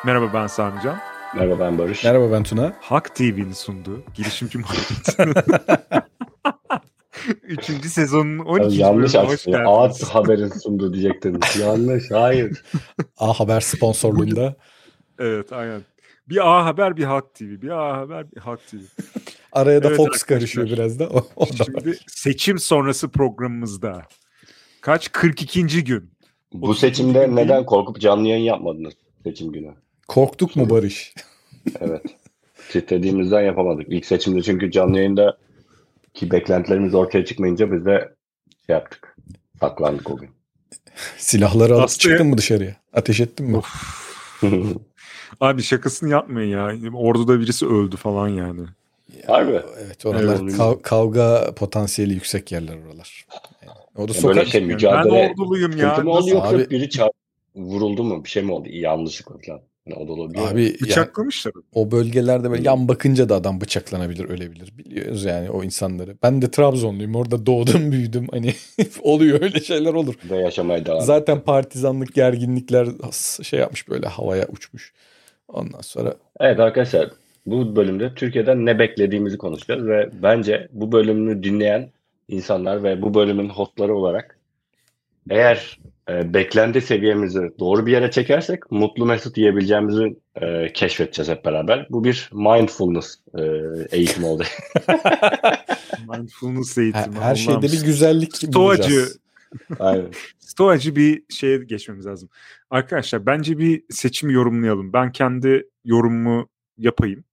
Merhaba, ben Samican. Merhaba, ben Barış. Merhaba, ben Tuna. Hak TV'nin sunduğu Girişimci Muhabbet. 3. sezonun 12. Yanlış bölümüne hoş açtı. geldiniz. Haber'in sunduğu diyecektim. Yanlış, hayır. A Haber sponsorluğunda. Evet, aynen. Bir A Haber, bir Hak TV. Bir A Haber, bir Hak TV. Araya da Evet Fox arkadaşlar. karışıyor biraz da. O da Şimdi var. seçim sonrası programımızda. Kaç? 42. gün. Bu 30. seçimde gün neden değil. korkup canlı yayın yapmadınız seçim günü? Korktuk mu Barış? Evet. Titrediğimizden yapamadık. İlk seçimde çünkü canlı yayında ki beklentilerimiz ortaya çıkmayınca biz de şey yaptık. Saklandık o gün. Silahları alıp Aslında- çıktın mı dışarıya? Ateş ettin mi? Abi şakasını yapmayın ya. Ordu'da birisi öldü falan yani. Harbi. Evet, oralar Evet. kavga potansiyeli yüksek yerler oralar. Yani, o da Böyle sokak. şey Ben mücadele orduluyum sıkıntı ya. mı oldu Nasıl? yoksa Abi- biri vuruldu mu? Bir şey mi oldu? Yanlışlıkla falan. Yani o da olabiliyor. Abi yani Bıçaklamışlar. o bölgelerde böyle yan bakınca da adam bıçaklanabilir, ölebilir. Biliyoruz yani o insanları. Ben de Trabzonluyum. Orada doğdum, büyüdüm. Hani oluyor, öyle şeyler olur. Ve yaşamaya devam. Zaten partizanlık, gerginlikler şey yapmış, böyle havaya uçmuş. Ondan sonra Evet arkadaşlar, bu bölümde Türkiye'den ne beklediğimizi konuşacağız ve bence bu bölümü dinleyen insanlar ve bu bölümün hostları olarak eğer beklenti seviyemizi doğru bir yere çekersek mutlu mesut yiyebileceğimizi keşfedeceğiz hep beraber. Bu bir mindfulness eğitimi oldu. Mindfulness eğitimi. her şeyde Allah'ım. bir güzellik Stoacı. bulacağız. Aynen. Stoacı bir şeye geçmemiz lazım. Arkadaşlar bence bir seçimi yorumlayalım. Ben kendi yorumumu yapayım.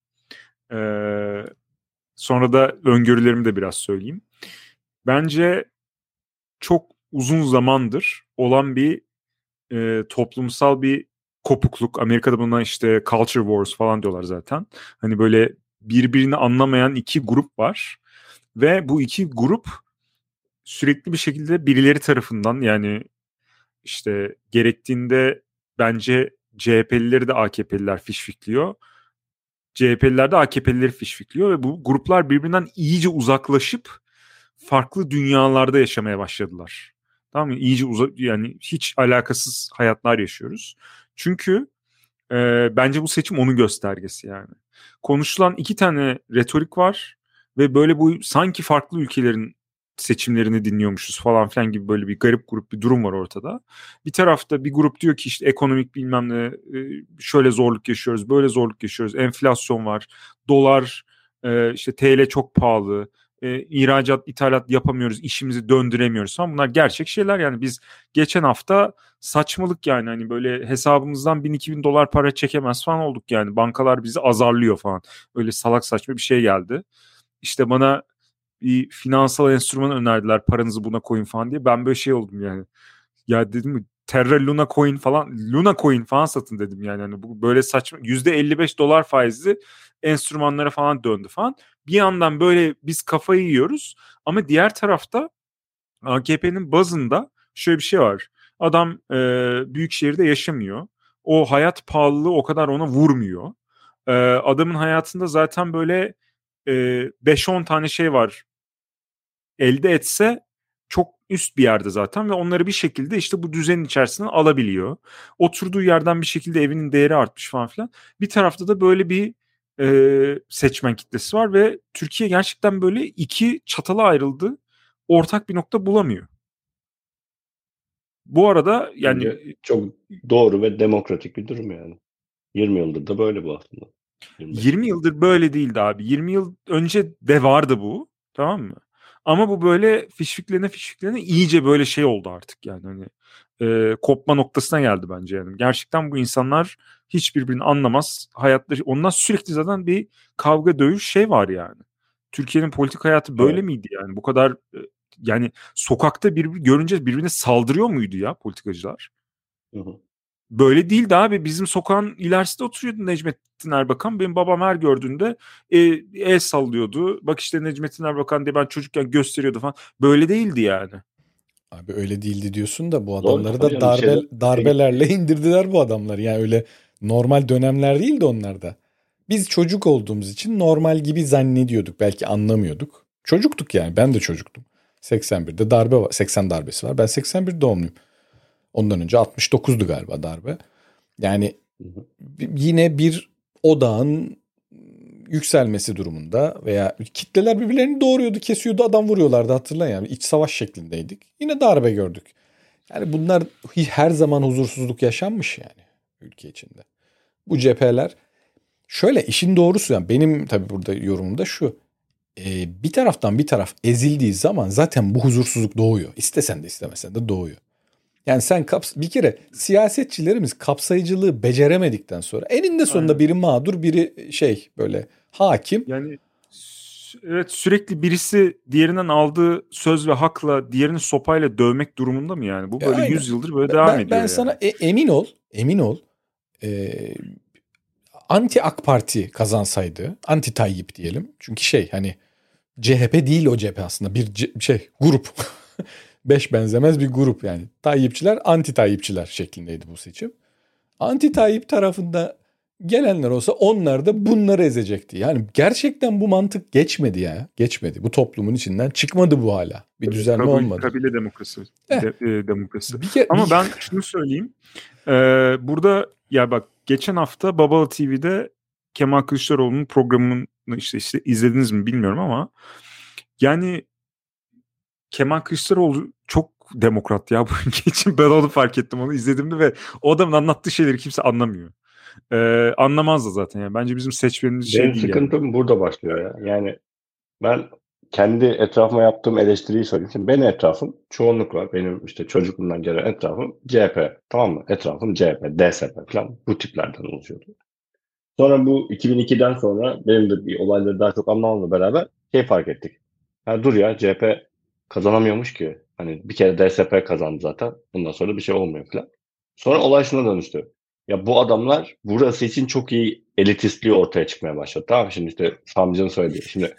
Sonra da öngörülerimi de biraz söyleyeyim. Bence çok uzun zamandır olan bir toplumsal bir kopukluk. Amerika'da buna işte culture wars falan diyorlar zaten. Hani böyle birbirini anlamayan iki grup var. Ve bu iki grup sürekli bir şekilde birileri tarafından, yani işte gerektiğinde bence CHP'lileri de AKP'liler fişfikliyor. CHP'liler de AKP'lileri fişfikliyor ve bu gruplar birbirinden iyice uzaklaşıp farklı dünyalarda yaşamaya başladılar. Tamam mı? İyice yani hiç alakasız hayatlar yaşıyoruz. Çünkü bence bu seçim onun göstergesi yani. Konuşulan iki tane retorik var ve böyle bu sanki farklı ülkelerin seçimlerini dinliyormuşuz falan filan gibi böyle bir garip grup bir durum var ortada. Bir tarafta bir grup diyor ki işte ekonomik bilmem ne, şöyle zorluk yaşıyoruz, böyle zorluk yaşıyoruz, enflasyon var, dolar, işte TL çok pahalı, ihracat, ithalat yapamıyoruz, işimizi döndüremiyoruz falan. Bunlar gerçek şeyler yani. Biz geçen hafta saçmalık yani, hani böyle hesabımızdan 1000-2000 dolar para çekemez falan olduk yani. Bankalar bizi azarlıyor falan. Öyle salak saçma bir şey geldi. İşte bana bir finansal enstrüman önerdiler, paranızı buna koyun falan diye. Ben böyle şey oldum yani. Ya dedim, Terra Luna Coin falan, Luna Coin falan satın dedim yani. Hani bu böyle saçma %55 dolar faizli enstrümanlara falan döndü falan. Bir yandan böyle biz kafayı yiyoruz ama diğer tarafta AKP'nin bazında şöyle bir şey var. Adam büyük şehirde yaşamıyor. O hayat pahalılığı o kadar ona vurmuyor. Adamın hayatında zaten böyle 5-10 tane şey var. Elde etse çok üst bir yerde zaten ve onları bir şekilde işte bu düzenin içerisine alabiliyor. Oturduğu yerden bir şekilde evinin değeri artmış falan filan. Bir tarafta da böyle bir seçmen kitlesi var ve Türkiye gerçekten böyle iki çatala ayrıldı. Ortak bir nokta bulamıyor. Bu arada yani Bence çok doğru ve demokratik bir durum yani. 20 yıldır da böyle bu aslında. 20 yıldır böyle değildi abi. 20 yıl önce de vardı bu. Tamam mı? Ama bu böyle fişfiklene iyice böyle şey oldu artık yani. Hani kopma noktasına geldi bence yani. Gerçekten bu insanlar hiçbirbirini anlamaz. Hayatları ondan sürekli zaten bir kavga dövüş şey var yani. Türkiye'nin politik hayatı böyle Evet. miydi yani? Bu kadar yani sokakta görünce birbirine saldırıyor muydu ya politikacılar? Hı hı. Böyle değildi abi. Bizim sokağın ilerisinde oturuyordu Necmettin Erbakan. Benim babam her gördüğünde el sallıyordu. Bak işte Necmettin Erbakan diye ben çocukken gösteriyordu falan. Böyle değildi yani. Abi öyle değildi diyorsun da bu Doğru, adamları tabii da canım, bir şeyler- darbelerle indirdiler bu adamlar. Yani öyle normal dönemler değil de onlar da. Biz çocuk olduğumuz için normal gibi zannediyorduk. Belki anlamıyorduk. Çocuktuk yani. Ben de çocuktum. 81'de darbe var. 80 darbesi var. Ben 81 doğumluyum. Ondan önce 69'du galiba darbe. Yani yine bir odağın yükselmesi durumunda veya kitleler birbirlerini doğuruyordu, kesiyordu, adam vuruyorlardı, hatırlayın yani, iç savaş şeklindeydik. Yine darbe gördük. Yani bunlar her zaman huzursuzluk yaşanmış yani ülke içinde. Bu cepheler şöyle, işin doğrusu yani benim tabii burada yorumum da şu. Bir taraftan bir taraf ezildiği zaman zaten bu huzursuzluk doğuyor. İstesen de istemesen de doğuyor. Yani sen bir kere siyasetçilerimiz kapsayıcılığı beceremedikten sonra eninde sonunda biri mağdur, biri böyle hakim. Yani evet, sürekli birisi diğerinden aldığı söz ve hakla diğerini sopayla dövmek durumunda mı yani? Bu böyle 100 yıldır böyle devam ediyor. Ben yani. sana emin ol. Anti AK Parti kazansaydı, anti Tayyip diyelim. Çünkü hani CHP değil o cephe aslında, bir grup. 5 benzemez bir grup yani. Tayyipçiler, anti Tayyipçiler şeklindeydi bu seçim. Anti Tayyip tarafında gelenler olsa onlar da bunları ezecekti. Yani gerçekten bu mantık geçmedi ya. Geçmedi. Bu toplumun içinden çıkmadı bu hala. Bir düzenli olmadı. Kabile demokrasi. Demokrasi. Ama ben şunu söyleyeyim. Burada ya bak, geçen hafta Babalı TV'de Kemal Kılıçdaroğlu'nun programını işte izlediniz mi bilmiyorum ama yani Kemal Kılıçdaroğlu çok demokrat ya bu ülke için. Ben onu fark ettim, onu izlediğimde ve o adamın anlattığı şeyleri kimse anlamıyor. Anlamaz da zaten yani. Bence bizim seçmenimiz Benim değil sıkıntım yani. burada başlıyor ya. Yani ben kendi etrafıma yaptığım eleştiriyi söyleyeyim. Şimdi benim etrafım çoğunluk var. Benim işte çocukluğumdan gelen etrafım CHP. Tamam mı? Etrafım CHP, DSP falan bu tiplerden oluşuyordu. Sonra bu 2002'den sonra benim de bir olayları daha çok anlamamla beraber fark ettik. Ha dur ya, CHP kazanamıyormuş ki. Hani bir kere DSP kazandı zaten. Bundan sonra bir şey olmuyor falan. Sonra olay şuna dönüştü. Ya bu adamlar burası için çok iyi elitistliği ortaya çıkmaya başladı. Tamam, şimdi işte Samcı'nın söylediği. Şimdi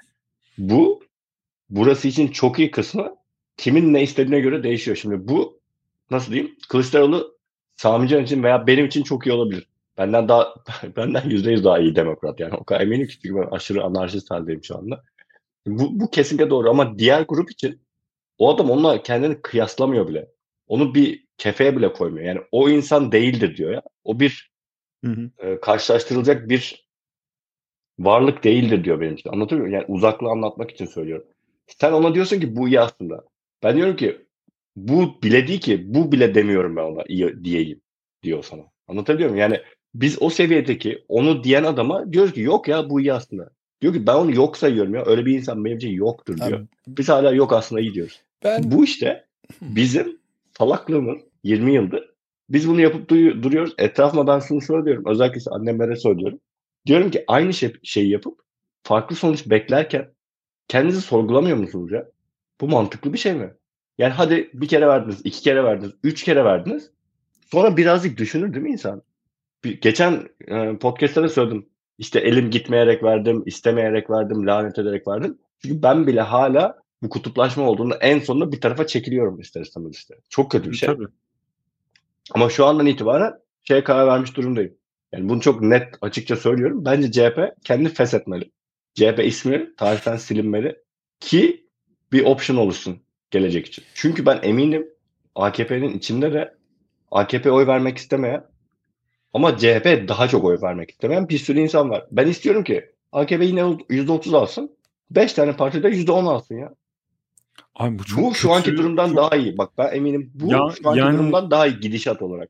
burası için çok iyi kısmı kimin ne istediğine göre değişiyor. Şimdi bu nasıl diyeyim? Kılıçdaroğlu Sami Can için veya benim için çok iyi olabilir. Benden %100 daha iyi demokrat yani. O kadar eminim ki, çünkü ben aşırı anarşist haldeyim şu anda. Bu kesinlikle doğru ama diğer grup için o adam onunla kendini kıyaslamıyor bile. Onu bir kefeye bile koymuyor. Yani o insan değildir diyor ya. O bir karşılaştırılacak bir varlık değildir diyor benim için. Anlatıyor muyum? Yani uzaklığı anlatmak için söylüyorum. Sen ona diyorsun ki bu iyi aslında. Ben diyorum ki bu bile değil ki, bu bile demiyorum ben ona iyi diyeyim diyor sana. Anlatabiliyor muyum? Yani biz o seviyedeki onu diyen adama diyoruz ki yok ya bu iyi aslında. Diyor ki ben onu yok sayıyorum ya. Öyle bir insan benim için yoktur diyor. Biz hala yok aslında iyi diyoruz. Bu işte bizim salaklığımız 20 yıldır. Biz bunu yapıp duruyoruz. Etrafıma ben şunu söylüyorum. Özellikle annemlere söylüyorum. Diyorum ki aynı şeyi yapıp farklı sonuç beklerken kendinizi sorgulamıyor musunuz ya? Bu mantıklı bir şey mi? Yani hadi bir kere verdiniz, 2 kere verdiniz, 3 kere verdiniz. Sonra birazcık düşünür değil mi insan? Geçen podcast'ta da söyledim. İşte elim gitmeyerek verdim, istemeyerek verdim, lanet ederek verdim. Çünkü ben bile hala bu kutuplaşma olduğunda en sonunda bir tarafa çekiliyorum ister istemez işte. Çok kötü bir şey. Tabii. Ama şu andan itibaren karar vermiş durumdayım. Yani bunu çok net açıkça söylüyorum. Bence CHP kendini feshetmeli. CHP ismi tarihten silinmeli ki bir option oluşsun gelecek için. Çünkü ben eminim AKP'nin içinde de AKP oy vermek istemeyen ama CHP daha çok oy vermek istemeyen bir sürü insan var. Ben istiyorum ki AKP yine %30 alsın. 5 tane parti de %10 alsın ya. Abi bu çok şu anki durumdan daha iyi. Bak ben eminim şu anki durumdan daha iyi gidişat olarak.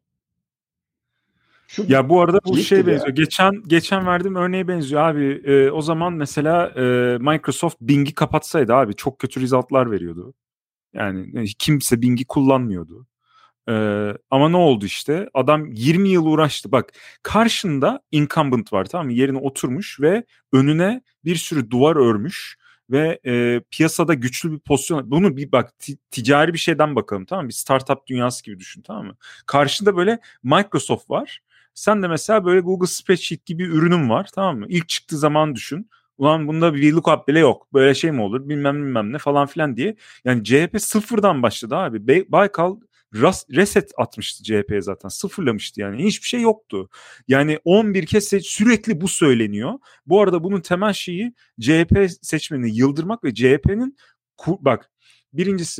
Ya bu arada bu benziyor. Geçen verdiğim örneğe benziyor abi. O zaman mesela Microsoft Bing'i kapatsaydı abi çok kötü resultlar veriyordu. Yani kimse Bing'i kullanmıyordu. Ama ne oldu işte? Adam 20 yıl uğraştı. Bak, karşında incumbent var, tamam mı? Yerine oturmuş ve önüne bir sürü duvar örmüş ve piyasada güçlü bir pozisyon. Bunu bir bak, ticari bir şeyden bakalım, tamam mı? Bir startup dünyası gibi düşün, tamam mı? Karşında böyle Microsoft var. Sen de mesela böyle Google Spreadsheet gibi bir ürünün var, tamam mı? İlk çıktığı zaman düşün. Ulan bunda bir lookup bile yok. Böyle şey mi olur? Bilmem ne falan filan diye. Yani CHP sıfırdan başladı abi. Baykal reset atmıştı CHP'ye zaten. Sıfırlamıştı yani. Hiçbir şey yoktu. Yani 11 kez sürekli bu söyleniyor. Bu arada bunun temel şeyi CHP seçmenini yıldırmak ve CHP'nin bak, birincisi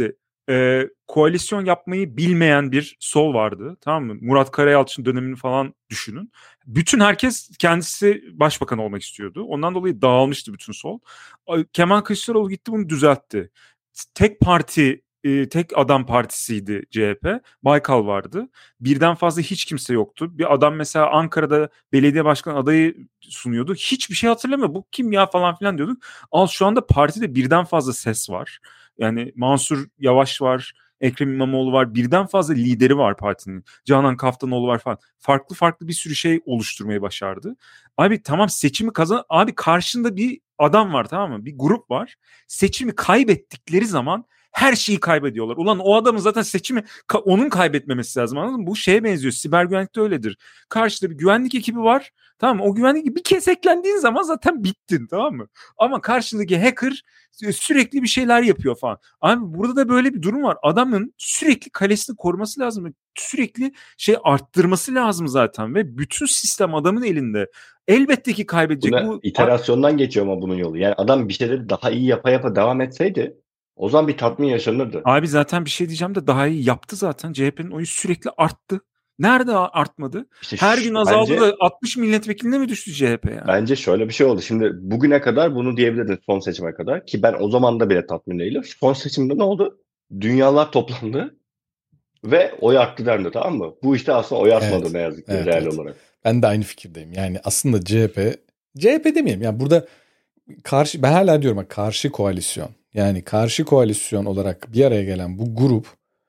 koalisyon yapmayı bilmeyen bir sol vardı. Tamam mı? Murat Karayalçın dönemini falan düşünün. Bütün herkes kendisi başbakan olmak istiyordu. Ondan dolayı dağılmıştı bütün sol. Kemal Kılıçdaroğlu gitti bunu düzeltti. Tek parti, tek adam partisiydi CHP. Baykal vardı. Birden fazla hiç kimse yoktu. Bir adam mesela Ankara'da belediye başkan adayı sunuyordu. Hiçbir şey hatırlamıyor. Bu kim ya falan filan diyorduk. Şu anda partide birden fazla ses var. Yani Mansur Yavaş var, Ekrem İmamoğlu var. Birden fazla lideri var partinin. Canan Kaftanoğlu var falan. Farklı farklı bir sürü şey oluşturmayı başardı. Abi tamam, seçimi kazan. Abi karşında bir adam var, tamam mı? Bir grup var. Seçimi kaybettikleri zaman her şeyi kaybediyorlar. Ulan o adamın zaten seçimi onun kaybetmemesi lazım, anladın mı? Bu şeye benziyor. Siber güvenlikte öyledir. Karşıda bir güvenlik ekibi var. Tamam mı? O güvenlik ekibi bir kez eklendiğin zaman zaten bittin, tamam mı? Ama karşındaki hacker sürekli bir şeyler yapıyor falan. Abi burada da böyle bir durum var. Adamın sürekli kalesini koruması lazım. Sürekli şey arttırması lazım zaten ve bütün sistem adamın elinde. Elbette ki kaybedecek. Bu iterasyondan geçiyor ama bunun yolu. Yani adam bir şeyleri daha iyi yapa devam etseydi o zaman bir tatmin yaşanırdı. Abi zaten bir şey diyeceğim de daha iyi yaptı zaten. CHP'nin oyu sürekli arttı. Nerede artmadı? İşte her gün azaldı da 60 milletvekiline mi düştü CHP ya? Bence şöyle bir şey oldu. Şimdi bugüne kadar bunu diyebilirdin, son seçime kadar, ki ben o zaman da bile tatmin değilim. Son seçimde ne oldu? Dünyalar toplandı ve oy arttı dendi, tamam mı? Bu işte aslında oy artmadı ne yazık ki reel olarak. Ben de aynı fikirdeyim. Yani aslında CHP demeyeyim. Yani burada ben hala diyorum karşı koalisyon. Yani karşı koalisyon olarak bir araya gelen bu grup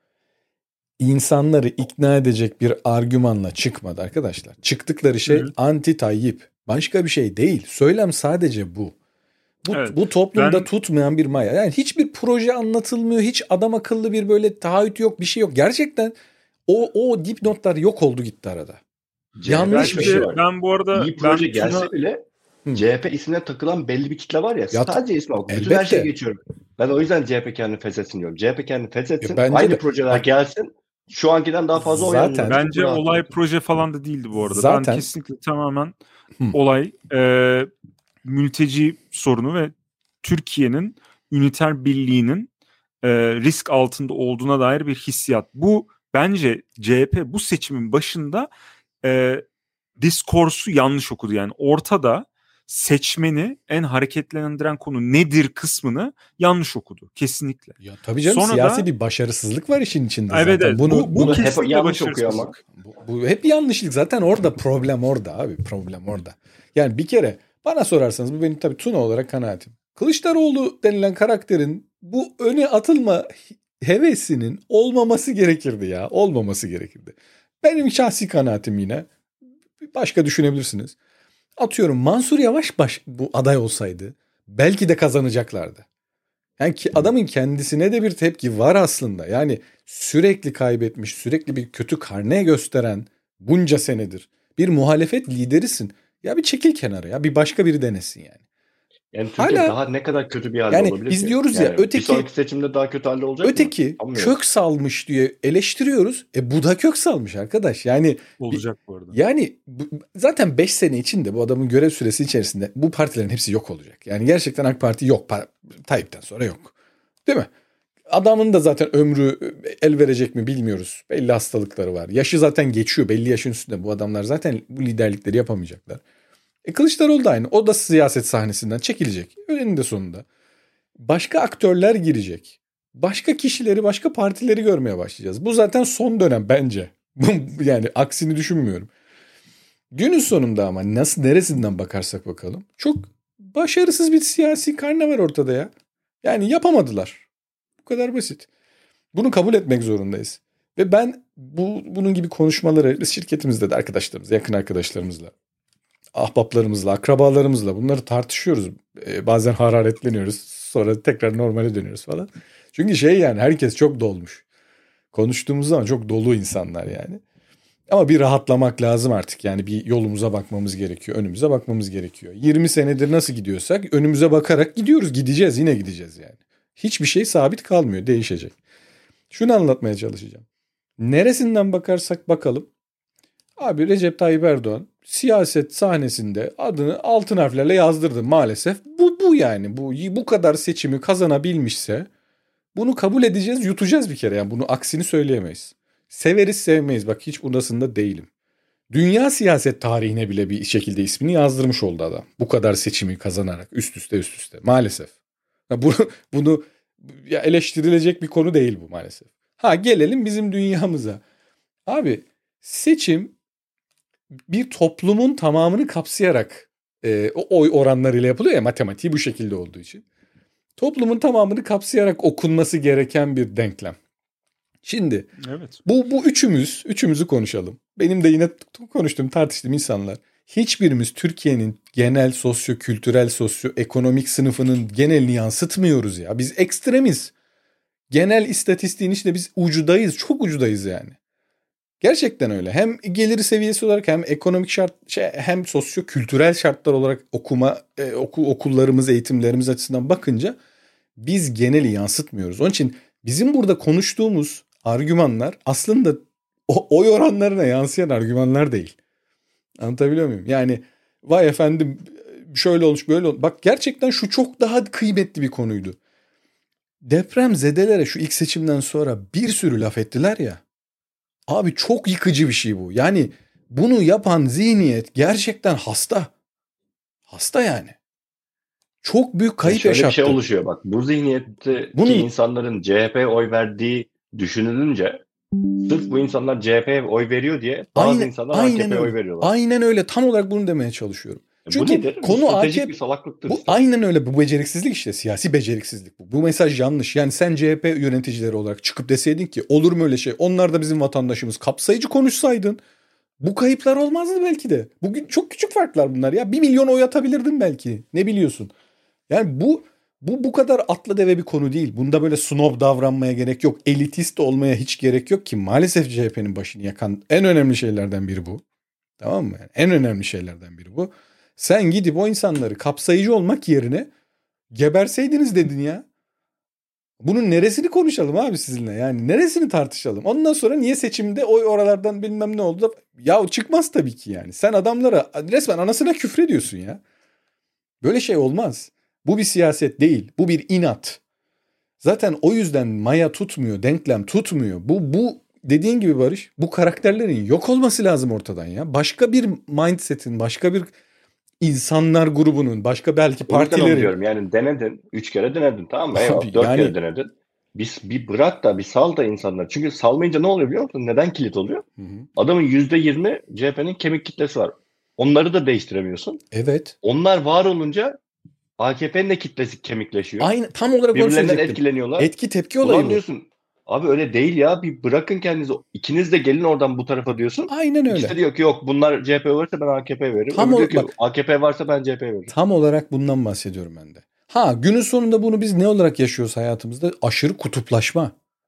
insanları ikna edecek bir argümanla çıkmadı arkadaşlar. Çıktıkları şey anti Tayyip. Başka bir şey değil. Söylem sadece bu. Bu toplumda tutmayan bir maya. Yani hiçbir proje anlatılmıyor. Hiç adam akıllı bir böyle taahhüt yok, bir şey yok. Gerçekten o dipnotlar yok oldu gitti arada. Yanlış bir şey var. Ben bu arada İyi proje gelse bile CHP ismine takılan belli bir kitle var ya. Sadece ismi bak. Bütün her şeyi geçiyorum. Ben o yüzden CHP kendini feshetsin diyorum. CHP kendini feshetsin. Aynı projeler gelsin. Şu ankinden daha fazla oy alınır. Bence olay proje falan da değildi bu arada. Ben kesinlikle tamamen olay mülteci sorunu ve Türkiye'nin üniter birliğinin risk altında olduğuna dair bir hissiyat. Bu bence CHP bu seçimin başında diskorsu yanlış okudu. Yani ortada seçmeni en hareketlendiren konu nedir kısmını yanlış okudu. Kesinlikle. Ya tabii canım, sonra siyasi bir başarısızlık var işin içinde evet, zaten. Evet. Bu hep yanlış okuyor ama. Bu hep yanlışlık. Zaten orada problem orada abi. Problem orada. Yani bir kere bana sorarsanız, bu benim tabii Tuna olarak kanaatim. Kılıçdaroğlu denilen karakterin bu öne atılma hevesinin olmaması gerekirdi ya. Olmaması gerekirdi. Benim şahsi kanaatim yine. Başka düşünebilirsiniz. Atıyorum Mansur Yavaş bu aday olsaydı belki de kazanacaklardı. Yani adamın kendisine de bir tepki var aslında. Yani sürekli kaybetmiş, sürekli bir kötü karne gösteren bunca senedir bir muhalefet liderisin. Ya bir çekil kenara ya, bir başka biri denesin yani. Yani Türkiye daha ne kadar kötü bir halde olabilir ki? Biz diyoruz ya, öteki, bir sonraki seçimde daha kötü halde olacak öteki mı? Kök salmış diye eleştiriyoruz. Bu da kök salmış arkadaş. Yani olacak bu arada. Yani zaten 5 sene içinde, bu adamın görev süresi içerisinde bu partilerin hepsi yok olacak. Yani gerçekten AK Parti yok. Tayyip'ten sonra yok. Değil mi? Adamın da zaten ömrü el verecek mi bilmiyoruz. Belli hastalıkları var. Yaşı zaten geçiyor. Belli yaşın üstünde bu adamlar zaten bu liderlikleri yapamayacaklar. Kılıçdaroğlu da aynı. O da siyaset sahnesinden çekilecek. Önünde sonunda. Başka aktörler girecek. Başka kişileri, başka partileri görmeye başlayacağız. Bu zaten son dönem bence. Yani aksini düşünmüyorum. Günün sonunda ama neresinden bakarsak bakalım, çok başarısız bir siyasi karne var ortada ya. Yani yapamadılar. Bu kadar basit. Bunu kabul etmek zorundayız. Ve ben bunun gibi konuşmaları biz şirketimizde de arkadaşlarımızla, yakın arkadaşlarımızla, ahbaplarımızla, akrabalarımızla bunları tartışıyoruz. Bazen hararetleniyoruz. Sonra tekrar normale dönüyoruz falan. Çünkü yani herkes çok dolmuş. Konuştuğumuz zaman çok dolu insanlar yani. Ama bir rahatlamak lazım artık. Yani bir yolumuza bakmamız gerekiyor. Önümüze bakmamız gerekiyor. 20 senedir nasıl gidiyorsak önümüze bakarak gidiyoruz. Gideceğiz, yine gideceğiz yani. Hiçbir şey sabit kalmıyor. Değişecek. Şunu anlatmaya çalışacağım. Neresinden bakarsak bakalım. Abi Recep Tayyip Erdoğan siyaset sahnesinde adını altın harflerle yazdırdı maalesef. Bu yani. Bu kadar seçimi kazanabilmişse Bunu kabul edeceğiz, yutacağız bir kere. Yani bunu aksini söyleyemeyiz. Severiz sevmeyiz. Bak hiç burasında değilim. Dünya siyaset tarihine bile bir şekilde ismini yazdırmış oldu adam. Bu kadar seçimi kazanarak üst üste maalesef. Ya bunu ya eleştirilecek bir konu değil bu maalesef. Ha gelelim bizim dünyamıza. Abi seçim bir toplumun tamamını kapsayarak o oy oranlarıyla yapılıyor ya, matematiği bu şekilde olduğu için. Toplumun tamamını kapsayarak okunması gereken bir denklem. Şimdi evet. bu üçümüzü konuşalım. Benim de yine konuştuğum, tartıştığım insanlar. Hiçbirimiz Türkiye'nin genel sosyo-kültürel, sosyo-ekonomik sınıfının genelini yansıtmıyoruz ya. Biz ekstremiz. Genel istatistiğin içinde biz ucudayız. Çok ucudayız yani. Gerçekten öyle. Hem geliri seviyesi olarak hem ekonomik hem sosyo-kültürel şartlar olarak okullarımız, eğitimlerimiz açısından bakınca biz geneli yansıtmıyoruz. Onun için bizim burada konuştuğumuz argümanlar aslında oy oranlarına yansıyan argümanlar değil. Anlatabiliyor muyum? Yani vay efendim şöyle olmuş böyle olmuş. Bak gerçekten şu çok daha kıymetli bir konuydu. Depremzedelere şu ilk seçimden sonra bir sürü laf ettiler ya. Abi çok yıkıcı bir şey bu. Yani bunu yapan zihniyet gerçekten hasta. Hasta yani. Çok büyük kayıp yaşattı. Şöyle bir şey oluşuyor bak. Bu zihniyetteki insanların CHP'ye oy verdiği düşünülünce sırf bu insanlar CHP'ye oy veriyor diye bazı insanlar AKP'ye oy veriyorlar. Aynen öyle. Tam olarak bunu demeye çalışıyorum. Çünkü bu nedir? Konu stratejik bir salaklıktır. Bu aynen öyle. Bu beceriksizlik işte. Siyasi beceriksizlik bu. Bu mesaj yanlış. Yani sen CHP yöneticileri olarak çıkıp deseydin ki olur mu öyle şey? Onlar da bizim vatandaşımız. Kapsayıcı konuşsaydın bu kayıplar olmazdı belki de. Bugün çok küçük farklar bunlar ya. 1 milyon oy atabilirdin belki. Ne biliyorsun? Yani bu kadar atla deve bir konu değil. Bunda böyle snob davranmaya gerek yok. Elitist olmaya hiç gerek yok ki. Maalesef CHP'nin başını yakan en önemli şeylerden biri bu. Tamam mı? Yani en önemli şeylerden biri bu. Sen gidip o insanları kapsayıcı olmak yerine geberseydiniz dedin ya. Bunun neresini konuşalım abi sizinle? Yani neresini tartışalım? Ondan sonra niye seçimde oy oralardan bilmem ne oldu da... Ya çıkmaz tabii ki yani. Sen adamlara resmen anasına küfrediyorsun ya. Böyle şey olmaz. Bu bir siyaset değil. Bu bir inat. Zaten o yüzden maya tutmuyor, denklem tutmuyor. Bu dediğin gibi Barış, bu karakterlerin yok olması lazım ortadan ya. Başka bir mindset'in, başka bir insanlar grubunun, başka belki partilerin. Diyorum yani denedin, 3 kere denedin tamam mı? Eyvallah, 4 kere denedin. Bir bırak da bir sal da insanlar. Çünkü salmayınca ne oluyor biliyor musun? Neden kilit oluyor? Hı. Adamın %20 CHP'nin kemik kitlesi var. Onları da değiştiremiyorsun. Evet. Onlar var olunca AKP'nin de kitlesi kemikleşiyor. Aynı tam olarak onu söyleyecektim. Birbirlerinden etkileniyorlar. Etki tepki olayı Ulan diyorsun. Abi öyle değil ya. Bir bırakın kendinizi. İkiniz de gelin oradan bu tarafa diyorsun. Aynen öyle. İkisi de diyor ki yok bunlar CHP varsa ben AKP veririm. Tam diyor ki AKP varsa ben CHP veririm. Tam olarak bundan bahsediyorum ben de. Ha günün sonunda bunu biz ne olarak yaşıyoruz hayatımızda? Aşırı kutuplaşma.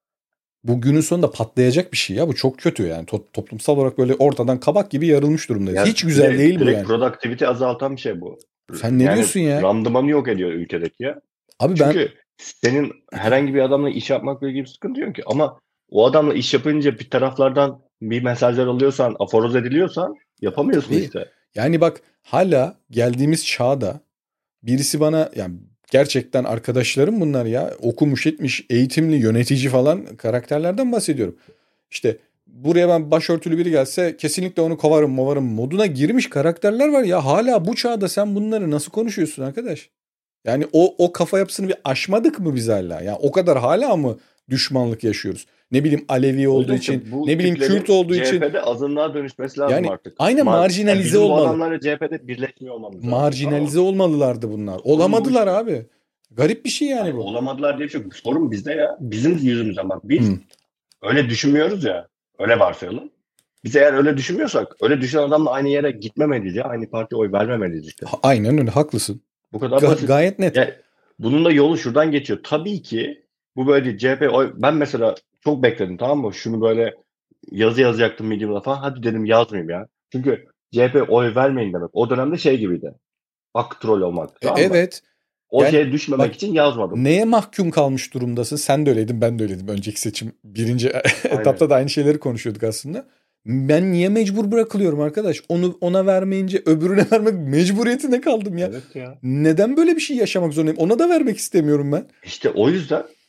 Bu günün sonunda patlayacak bir şey ya. Bu çok kötü yani. Toplumsal olarak böyle ortadan kabak gibi yarılmış durumdayız. Ya, hiç güzel değil bu yani. Productivity azaltan bir şey bu. Sen ne diyorsun ya? Randımanı yok ediyor ülkedeki ya. Abi çünkü senin herhangi bir adamla iş yapmakla ilgili bir sıkıntı yok ki. Ama o adamla iş yapınca bir taraflardan bir mesajlar alıyorsan, aforoz ediliyorsan yapamıyorsun işte. Yani bak hala geldiğimiz çağda birisi bana yani gerçekten arkadaşlarım bunlar ya okumuş etmiş eğitimli yönetici falan karakterlerden bahsediyorum. İşte buraya ben başörtülü biri gelse kesinlikle onu kovarım moduna girmiş karakterler var ya hala bu çağda sen bunları nasıl konuşuyorsun arkadaş? Yani o kafa yapısını bir aşmadık mı biz hala? Yani o kadar hala mı düşmanlık yaşıyoruz? Ne bileyim Alevi olduğu için, ne bileyim Kürt olduğu için. CHP'de azınlığa dönüşmesi lazım yani, artık. Aynen marjinalize olmalı. Bu adamlarla CHP'de birleşmiyor olmamız lazım. Marjinalize olmalılardı bunlar. Olamadılar abi. Garip bir şey yani bu. Olamadılar diye bir şey yok. Sorun bizde ya. Bizim yüzümüzden bak. Biz öyle düşünmüyoruz ya. Öyle varsayalım. Biz eğer öyle düşünmüyorsak, öyle düşünen adamla aynı yere gitmemeliyiz ya. Aynı partiye oy vermemeliyiz işte. Aynen öyle. Haklısın. Bu kadar basit. Gayet net. Yani bunun da yolu şuradan geçiyor. Tabii ki bu böyle CHP oy... Ben mesela çok bekledim tamam mı? Şunu böyle yazı yazacaktım Medium'da falan. Hadi dedim yazmayayım ya. Çünkü CHP oy vermeyin demek. O dönemde şey gibiydi. Bak troll olmak. Tamam mı? Evet. O yani, şeye düşmemek için yazmadım. Neye mahkum kalmış durumdasın? Sen de öyleydin, ben de öyleydim. Önceki seçim birinci etapta da aynı şeyleri konuşuyorduk aslında. Ben niye mecbur bırakılıyorum arkadaş? Ona vermeyince öbürüne vermek mecburiyetine kaldım ya. Evet ya. Neden böyle bir şey yaşamak zorundayım? Ona da vermek istemiyorum ben. İşte o yüzden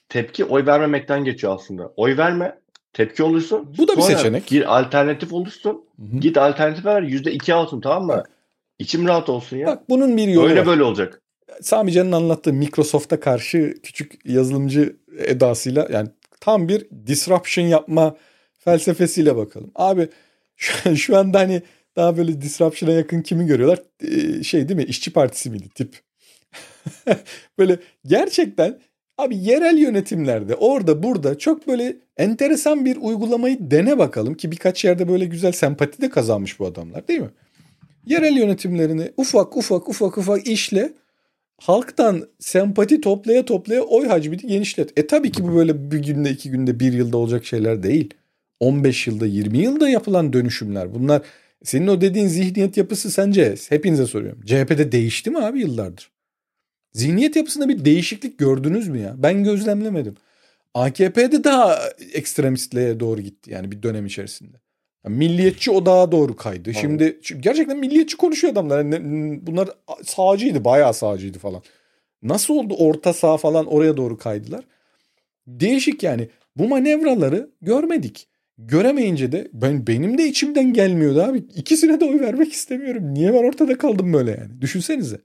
tepki oy vermemekten geçiyor aslında. Oy verme, tepki olursun. Bu da bir sonra seçenek. bir alternatif olursun. Hı-hı. Git alternatif ver, %2 alsın, tamam mı? Bak. İçim rahat olsun ya. Bak bunun bir yolu Öyle var. böyle olacak. Sami Can'ın anlattığı Microsoft'a karşı küçük yazılımcı edasıyla yani tam bir disruption yapma felsefesiyle bakalım. Abi şu anda hani daha böyle disruption'a yakın kimi görüyorlar? Şey değil mi? İşçi Partisi miydi tip? Böyle gerçekten abi yerel yönetimlerde orada burada çok böyle enteresan bir uygulamayı dene bakalım ki birkaç yerde böyle güzel sempati de kazanmış bu adamlar değil mi? Yerel yönetimlerini ufak işle halktan sempati toplaya oy hacmini genişlet. Tabii ki bu böyle bir günde, 2 günde, 1 yılda olacak şeyler değil. 15 yılda, 20 yılda yapılan dönüşümler. Bunlar senin o dediğin zihniyet yapısı sence hepinize soruyorum. CHP'de değişti mi abi yıllardır? Zihniyet yapısında bir değişiklik gördünüz mü ya? Ben gözlemlemedim. AKP'de daha ekstremistliğe doğru gitti yani bir dönem içerisinde. Yani milliyetçi odağa doğru kaydı. Şimdi gerçekten milliyetçi konuşuyor adamlar. Yani bunlar sağcıydı, bayağı sağcıydı falan. Nasıl oldu orta sağ falan oraya doğru kaydılar? Değişik yani. Bu manevraları görmedik. Göremeyince de benim de içimden gelmiyordu abi. İkisine de oy vermek istemiyorum. Niye ben ortada kaldım böyle yani? Düşünsenize.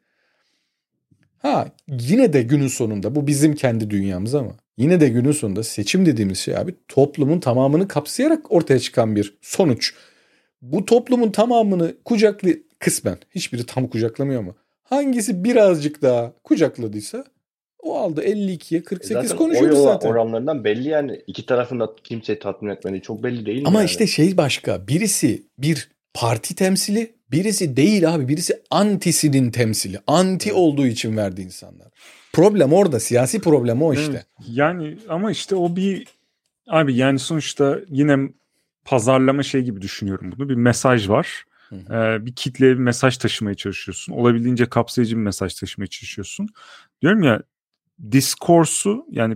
Yine de günün sonunda bu bizim kendi dünyamız ama yine de günün sonunda seçim dediğimiz şey abi toplumun tamamını kapsayarak ortaya çıkan bir sonuç. Bu toplumun tamamını kısmen hiçbiri tam kucaklamıyor ama hangisi birazcık daha kucakladıysa o aldı 52'ye 48 zaten konuşuyoruz oy zaten. oranlarından belli yani. İki tarafın da kimseyi tatmin etmediği çok belli değil mi? Ama yani? işte şey başka. Birisi bir parti temsili, birisi değil abi. Birisi antisinin temsili. Anti olduğu için verdi insanlar. Problem orada. Siyasi problem o işte. Evet, yani ama işte o bir abi yani sonuçta yine pazarlama şey gibi düşünüyorum bunu. Bir mesaj var. Bir kitleye bir mesaj taşımaya çalışıyorsun. Olabildiğince kapsayıcı bir mesaj taşımaya çalışıyorsun. Diyorum ya diskorsu yani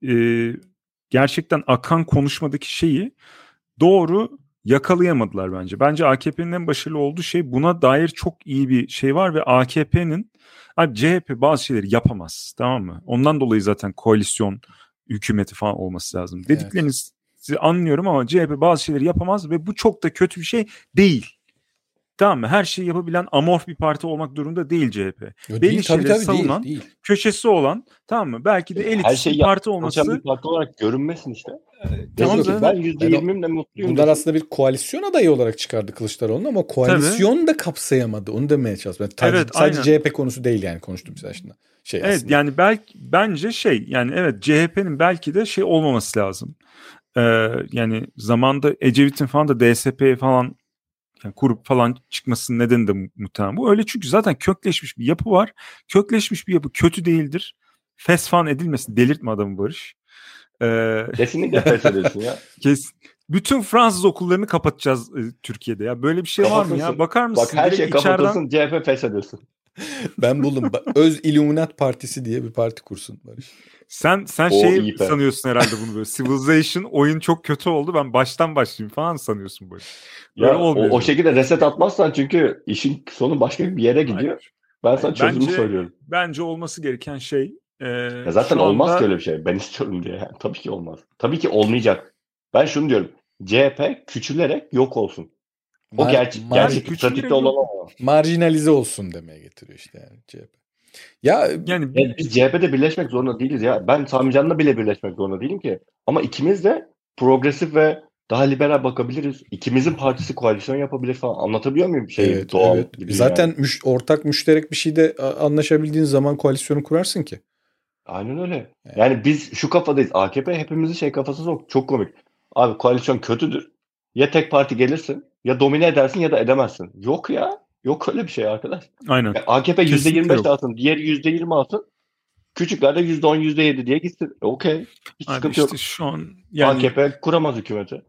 gerçekten akan konuşmadaki şeyi doğru yakalayamadılar bence. Bence AKP'nin en başarılı olduğu şey buna dair çok iyi bir şey var ve AKP'nin abi CHP bazı şeyleri yapamaz, tamam mı? Ondan dolayı zaten koalisyon hükümeti falan olması lazım. Dediklerinizi anlıyorum ama CHP bazı şeyleri yapamaz ve bu çok da kötü bir şey değil. Tamam mı? Her şeyi yapabilen amorf bir parti olmak durumunda değil CHP. Belli şeyleri savunan, değil. köşesi olan, tamam mı? Belki de elitist bir parti olması. Bir parti olarak görünmesin işte. Tamam ki ben %20'imle mutluyum. Bunlar aslında bir koalisyon adayı olarak çıkardı Kılıçdaroğlu'nu ama koalisyon da kapsayamadı. Onu demeye çalışıyorum. Sadece CHP konusu değil yani konuştum size aslında. Evet aslında. Yani bence yani evet CHP'nin belki de şey olmaması lazım. Yani zamanda Ecevit'in falan da DSP falan yani kurup falan çıkmasının nedeni de muhtemelen bu. Öyle çünkü zaten kökleşmiş bir yapı var. Kökleşmiş bir yapı kötü değildir. Fesfan edilmesin. Delirtme adamı Barış. Kesinlikle feshediyorsun ya. Bütün Fransız okullarını kapatacağız Türkiye'de ya. Böyle bir şey var mı ya? Bakar mısın? Bak her şey kapatılsın CHP feshediyorsun. Ben buldum. Öz Illuminat Partisi diye bir parti kursun Barış. Sen şey sanıyorsun herhalde bunu böyle. Civilization oyun çok kötü oldu. Ben baştan başlayayım falan sanıyorsun böyle. Ya o şekilde reset atmazsan çünkü işin sonu başka bir yere gidiyor. Hayır. Ben sana çözümü söylüyorum. Bence olması gereken şey ya zaten olmaz ki öyle bir şey. Ben istiyorum diye. Yani. Tabii ki olmaz. Tabii ki olmayacak. Ben şunu diyorum. CHP küçülerek yok olsun. O gerçek pratikte olan o. Marjinalize olsun demeye getiriyor işte yani CHP. Yani biz CHP'de birleşmek zorunda değiliz ya. Ben Sami Can'la bile birleşmek zorunda değilim ki. Ama ikimiz de progresif ve daha liberal bakabiliriz. İkimizin partisi koalisyon yapabilir falan. Anlatabiliyor muyum? Doğal gibi zaten yani. Ortak müşterek bir şeyde anlaşabildiğin zaman koalisyonu kurarsın ki. Aynen öyle. Yani biz şu kafadayız. AKP hepimizi kafası çok komik. Abi koalisyon kötüdür. Ya tek parti gelirsin ya domine edersin ya da edemezsin. Yok ya. Yok öyle bir şey arkadaş. Aynen. AKP %25 alsın. Diğeri %20 alsın. Küçükler de %10, %7 diye gitsin. Okey. Hiç sıkıntı yok. Şu an yani... AKP kuramaz hükümeti.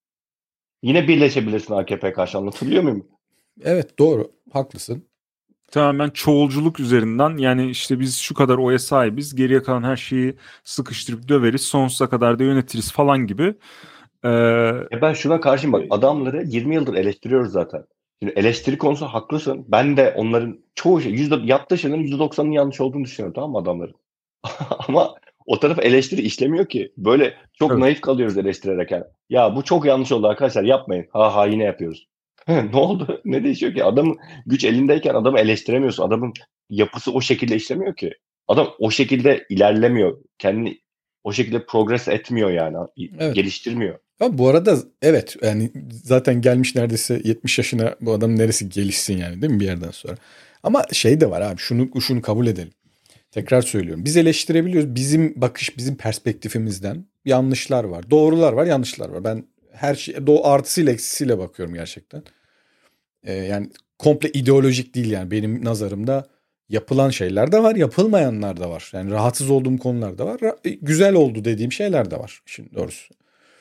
Yine birleşebilirsin AKP karşı, anlatabiliyor muyum? Evet doğru. Haklısın. Tamamen çoğulculuk üzerinden yani işte biz şu kadar oya sahibiz. Geriye kalan her şeyi sıkıştırıp döveriz. Sonsuza kadar da yönetiriz falan gibi. Ben şuna karşıyım bak. Adamları 20 yıldır eleştiriyoruz zaten. Şimdi eleştiri konusu haklısın. Ben de onların çoğu yaptığı şeylerin %90'ının yanlış olduğunu düşünüyorum, tamam mı adamların? Ama O taraf eleştiri işlemiyor ki. Böyle çok Evet. naif kalıyoruz eleştirerek. Ya bu çok yanlış oldu arkadaşlar, yapmayın. Ha yine yapıyoruz. Ne oldu? Ne değişiyor ki? Adamın güç elindeyken adamı eleştiremiyorsun. Adamın yapısı o şekilde işlemiyor ki. Adam o şekilde ilerlemiyor. Kendini o şekilde progress etmiyor yani. Evet. Geliştirmiyor. Ama bu arada evet yani zaten gelmiş neredeyse 70 yaşına, bu adam neresi gelişsin yani, değil mi bir yerden sonra? Ama şey de var abi, şunu kabul edelim. Tekrar söylüyorum. Biz eleştirebiliyoruz. Bizim bizim perspektifimizden yanlışlar var. Doğrular var, yanlışlar var. Ben her şey artısıyla eksisiyle bakıyorum gerçekten. Yani komple ideolojik değil yani, benim nazarımda yapılan şeyler de var, yapılmayanlar da var. Yani rahatsız olduğum konular da var. Güzel oldu dediğim şeyler de var şimdi doğrusu.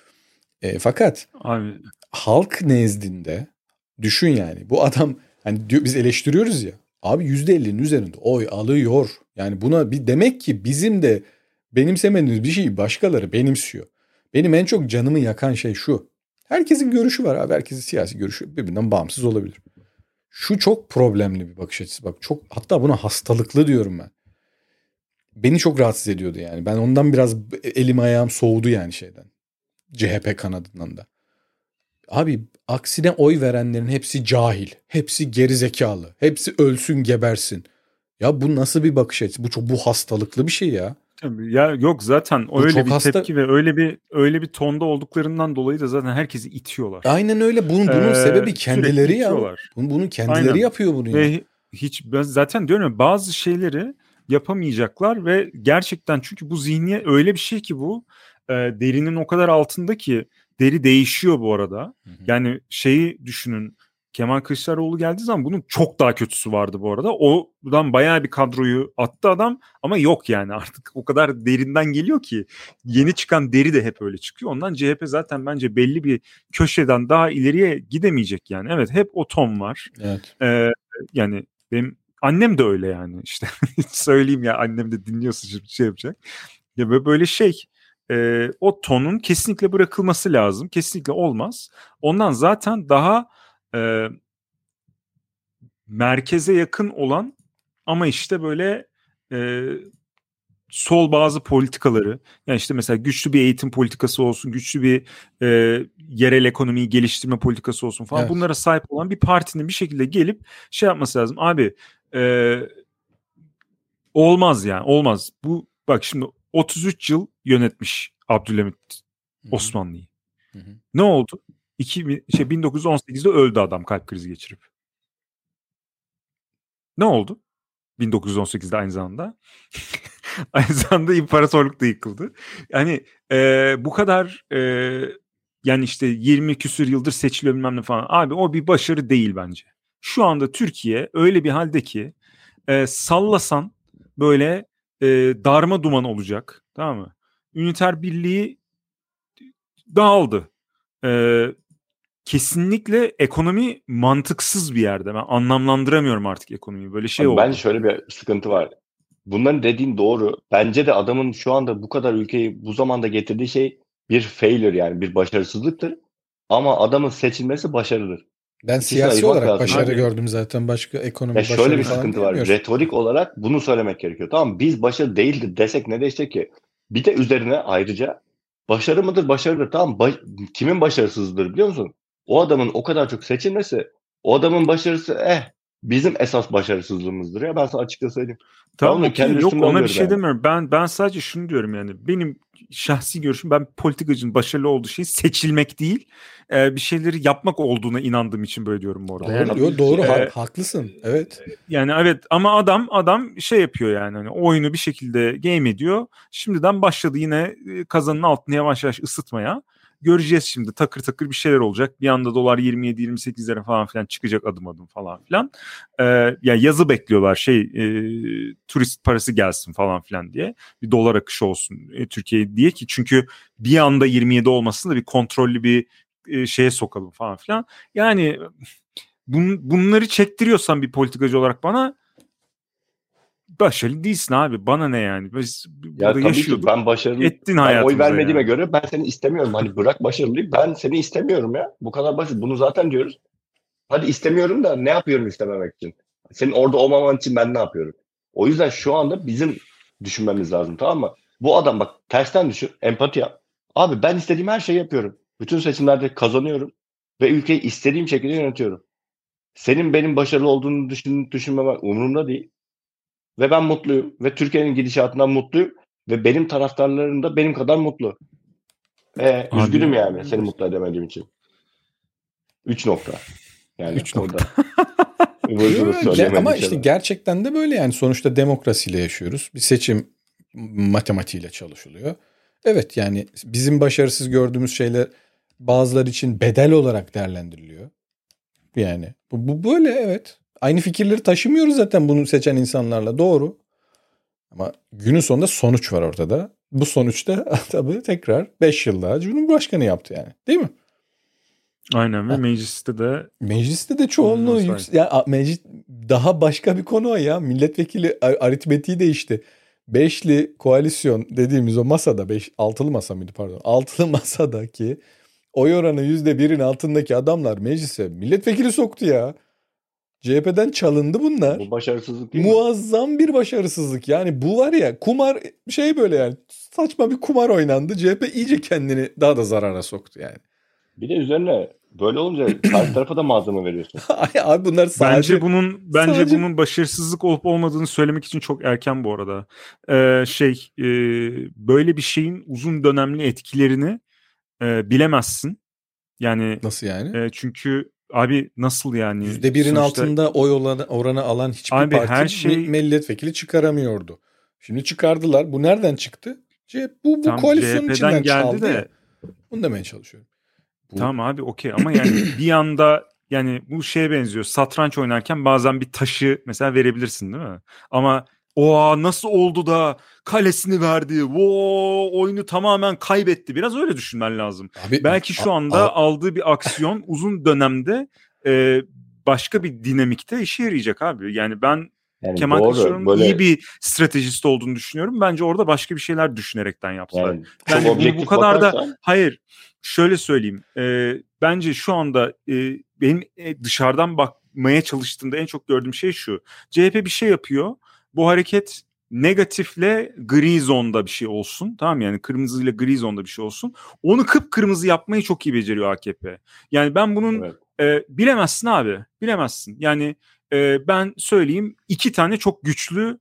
Fakat Abi halk nezdinde düşün yani, bu adam hani diyor, biz eleştiriyoruz ya abi, %50'nin üzerinde oy alıyor. Yani buna bir demek ki bizim de benimsemediğimiz bir şeyi başkaları benimsiyor. Benim en çok canımı yakan şey şu. Herkesin görüşü var abi. Herkesin siyasi görüşü birbirinden bağımsız olabilir. Şu çok problemli bir bakış açısı. Bak çok, hatta buna hastalıklı diyorum ben. Beni çok rahatsız ediyordu yani. Ben ondan biraz elim ayağım soğudu yani şeyden. CHP kanadından da. Abi aksine oy verenlerin hepsi cahil. Hepsi gerizekalı. Hepsi ölsün gebersin. Ya bu nasıl bir bakış açısı? Bu hastalıklı bir şey ya. tabii ya, yok zaten Bu öyle çok bir hasta. tepki ve öyle bir tonda olduklarından dolayı da zaten herkesi itiyorlar. Aynen öyle. Bunun sebebi kendileri Sürekli ya. itiyorlar. Bunun kendileri Aynen. yapıyor bunu ya. Ve ben zaten diyorum ya, bazı şeyleri yapamayacaklar ve gerçekten, çünkü bu zihniye öyle bir şey ki bu derinin o kadar altında ki, deri değişiyor bu arada. Yani şeyi düşünün, Kemal Kılıçdaroğlu geldiği zaman bunun çok daha kötüsü vardı bu arada. Oradan bayağı bir kadroyu attı adam ama yok yani, artık o kadar derinden geliyor ki yeni çıkan deri de hep öyle çıkıyor. Ondan CHP zaten bence belli bir köşeden daha ileriye gidemeyecek yani. Evet, hep o ton var. Evet. Yani benim annem de öyle yani, işte söyleyeyim ya, annem de dinliyorsa şimdi şey yapacak. Ya böyle şey, o tonun kesinlikle bırakılması lazım. Kesinlikle olmaz. Ondan zaten daha merkeze yakın olan ama işte böyle sol bazı politikaları, yani işte mesela güçlü bir eğitim politikası olsun, güçlü bir yerel ekonomiyi geliştirme politikası olsun falan, Evet. bunlara sahip olan bir partinin bir şekilde gelip şey yapması lazım. Abi olmaz yani, olmaz. Bu bak şimdi 33 yıl yönetmiş Abdülhamit Osmanlı'yı. Ne oldu? 1918'de öldü adam kalp krizi geçirip. Ne oldu? 1918'de aynı zamanda. Aynı zamanda imparatorluk da yıkıldı. Yani bu kadar yani işte 20 küsür yıldır seçiliyor bilmem ne falan. Abi o bir başarı değil bence. Şu anda Türkiye öyle bir halde ki sallasan böyle darma duman olacak. Tamam mı? Üniter birliği dağıldı. Kesinlikle ekonomi mantıksız bir yerde. Ben anlamlandıramıyorum artık ekonomiyi. Böyle şey Abi bence oldu. şöyle bir sıkıntı var. Bunların dediğin doğru. Bence de adamın şu anda bu kadar ülkeyi bu zamanda getirdiği şey bir failure, yani bir başarısızlıktır. Ama adamın seçilmesi başarıdır. Ben İkisini siyasi ayırmak olarak lazım başarı bence. gördüm zaten. Başka ekonomi Ya şöyle başarı bir falan sıkıntı var. diyemiyoruz. Retorik olarak bunu söylemek gerekiyor. Tamam, biz başarı değildir desek ne değişecek ki? Bir de üzerine ayrıca başarı mıdır, başarıdır. Tamam, kimin başarısızlığıdır biliyor musun? O adamın o kadar çok seçilmesi, o adamın başarısı bizim esas başarısızlığımızdır ya, ben sana açıkça söyleyeyim. Tamam Tamam, mı? okey, Kendi yok üstümde ona bir alıyorum şey yani. demiyorum. Ben sadece şunu diyorum yani. Benim şahsi görüşüm, ben politikacının başarılı olduğu şey seçilmek değil, bir şeyleri yapmak olduğuna inandığım için böyle diyorum bu arada. Doğru, Yani diyor, doğru, e, haklısın. Evet. yani evet, ama adam şey yapıyor yani, hani oyunu bir şekilde game ediyor. Şimdiden başladı yine kazanın altını yavaş yavaş ısıtmaya. Göreceğiz şimdi, takır takır bir şeyler olacak. Bir anda dolar 27-28'lere falan filan çıkacak adım adım falan filan. Yani yazı bekliyorlar, turist parası gelsin falan filan diye. Bir dolar akışı olsun Türkiye diye ki, çünkü bir anda 27 olmasın da bir kontrollü bir şeye sokalım falan filan. Yani bunları çektiriyorsan bir politikacı olarak bana, başarılı değilsin abi. Bana ne yani? Biz Ya burada tabii ki yaşıyorduk. ben başarılı, Ettin ben oy hayatımıza vermediğime yani. göre ben seni istemiyorum. Hani bırak başarılıyı, ben seni istemiyorum ya. Bu kadar basit. Bunu zaten diyoruz. Hadi istemiyorum da ne yapıyorum istememek için? Senin orada olmaman için ben ne yapıyorum? O yüzden şu anda bizim düşünmemiz lazım, tamam mı? Bu adam bak tersten düşün, empati yap. Abi ben istediğim her şeyi yapıyorum. Bütün seçimlerde kazanıyorum ve ülkeyi istediğim şekilde yönetiyorum. Senin benim başarılı olduğunu düşünmemen umurumda değil. Ve ben mutluyum. Ve Türkiye'nin gidişatından mutluyum. Ve benim taraftarlarım da benim kadar mutlu. Üzgünüm Abi, yani seni mutlu edemediğim için. 3 nokta. Yani 3 nokta. Vurdunuz Ama söyleyemediğim işte şeyler. gerçekten de böyle yani sonuçta demokrasiyle yaşıyoruz. Bir seçim matematiğiyle çalışılıyor. Evet yani bizim başarısız gördüğümüz şeyler bazıları için bedel olarak değerlendiriliyor. Yani bu böyle evet. Aynı fikirleri taşımıyoruz zaten bunu seçen insanlarla doğru. Ama günün sonunda sonuç var ortada. Bu sonuçta tabii tekrar 5 yıl daha Cumhurbaşkanı yaptı yani. Değil mi? Aynen ve mecliste de Çoğunluğu sahip. yüksek. Ya meclis daha başka bir konu o ya. Milletvekili aritmetiği değişti. Beşli koalisyon dediğimiz o masada, altılı masa mıydı pardon. Altılı masadaki oy oranı %1'in altındaki adamlar meclise milletvekili soktu ya. CHP'den çalındı bunlar. Bu başarısızlık değil mi? Muazzam bir başarısızlık. Yani bu var ya kumar böyle yani saçma bir kumar oynandı. CHP iyice kendini daha da zarara soktu yani. Bir de üzerine böyle olunca karşı tarafa da malzeme veriyorsun. Abi bunlar sadece... Bence bunun başarısızlık olup olmadığını söylemek için çok erken bu arada. Böyle bir şeyin uzun dönemli etkilerini bilemezsin. Yani nasıl yani? çünkü abi nasıl yani? %1'in altında oy oranı alan hiçbir abi parti her şey milletvekili çıkaramıyordu. Şimdi çıkardılar. Bu nereden çıktı? Bu koalisyonun CHP'den içinden geldi çaldı de. ya. Bunu demeye çalışıyorum. Tamam abi okey ama yani bir anda yani bu şeye benziyor. Satranç oynarken bazen bir taşı mesela verebilirsin değil mi? Ama o nasıl oldu da kalesini verdi. Oyunu tamamen kaybetti. Biraz öyle düşünmen lazım. Abi, belki şu anda aldığı bir aksiyon uzun dönemde başka bir dinamikte işe yarayacak abi. Yani ben Kemal Kılıçdaroğlu'nun iyi bir stratejist olduğunu düşünüyorum. Bence orada başka bir şeyler düşünerekten yaptılar. Yani bu kadar da hayır. Şöyle söyleyeyim. Bence şu anda benim dışarıdan bakmaya çalıştığımda en çok gördüğüm şey şu. CHP bir şey yapıyor. Bu hareket negatifle gri zonda bir şey olsun. Tamam yani kırmızıyla gri zonda bir şey olsun. Onu kıpkırmızı yapmayı çok iyi beceriyor AKP. Yani ben bunun bilemezsin abi. Bilemezsin. Yani ben söyleyeyim 2 tane çok güçlü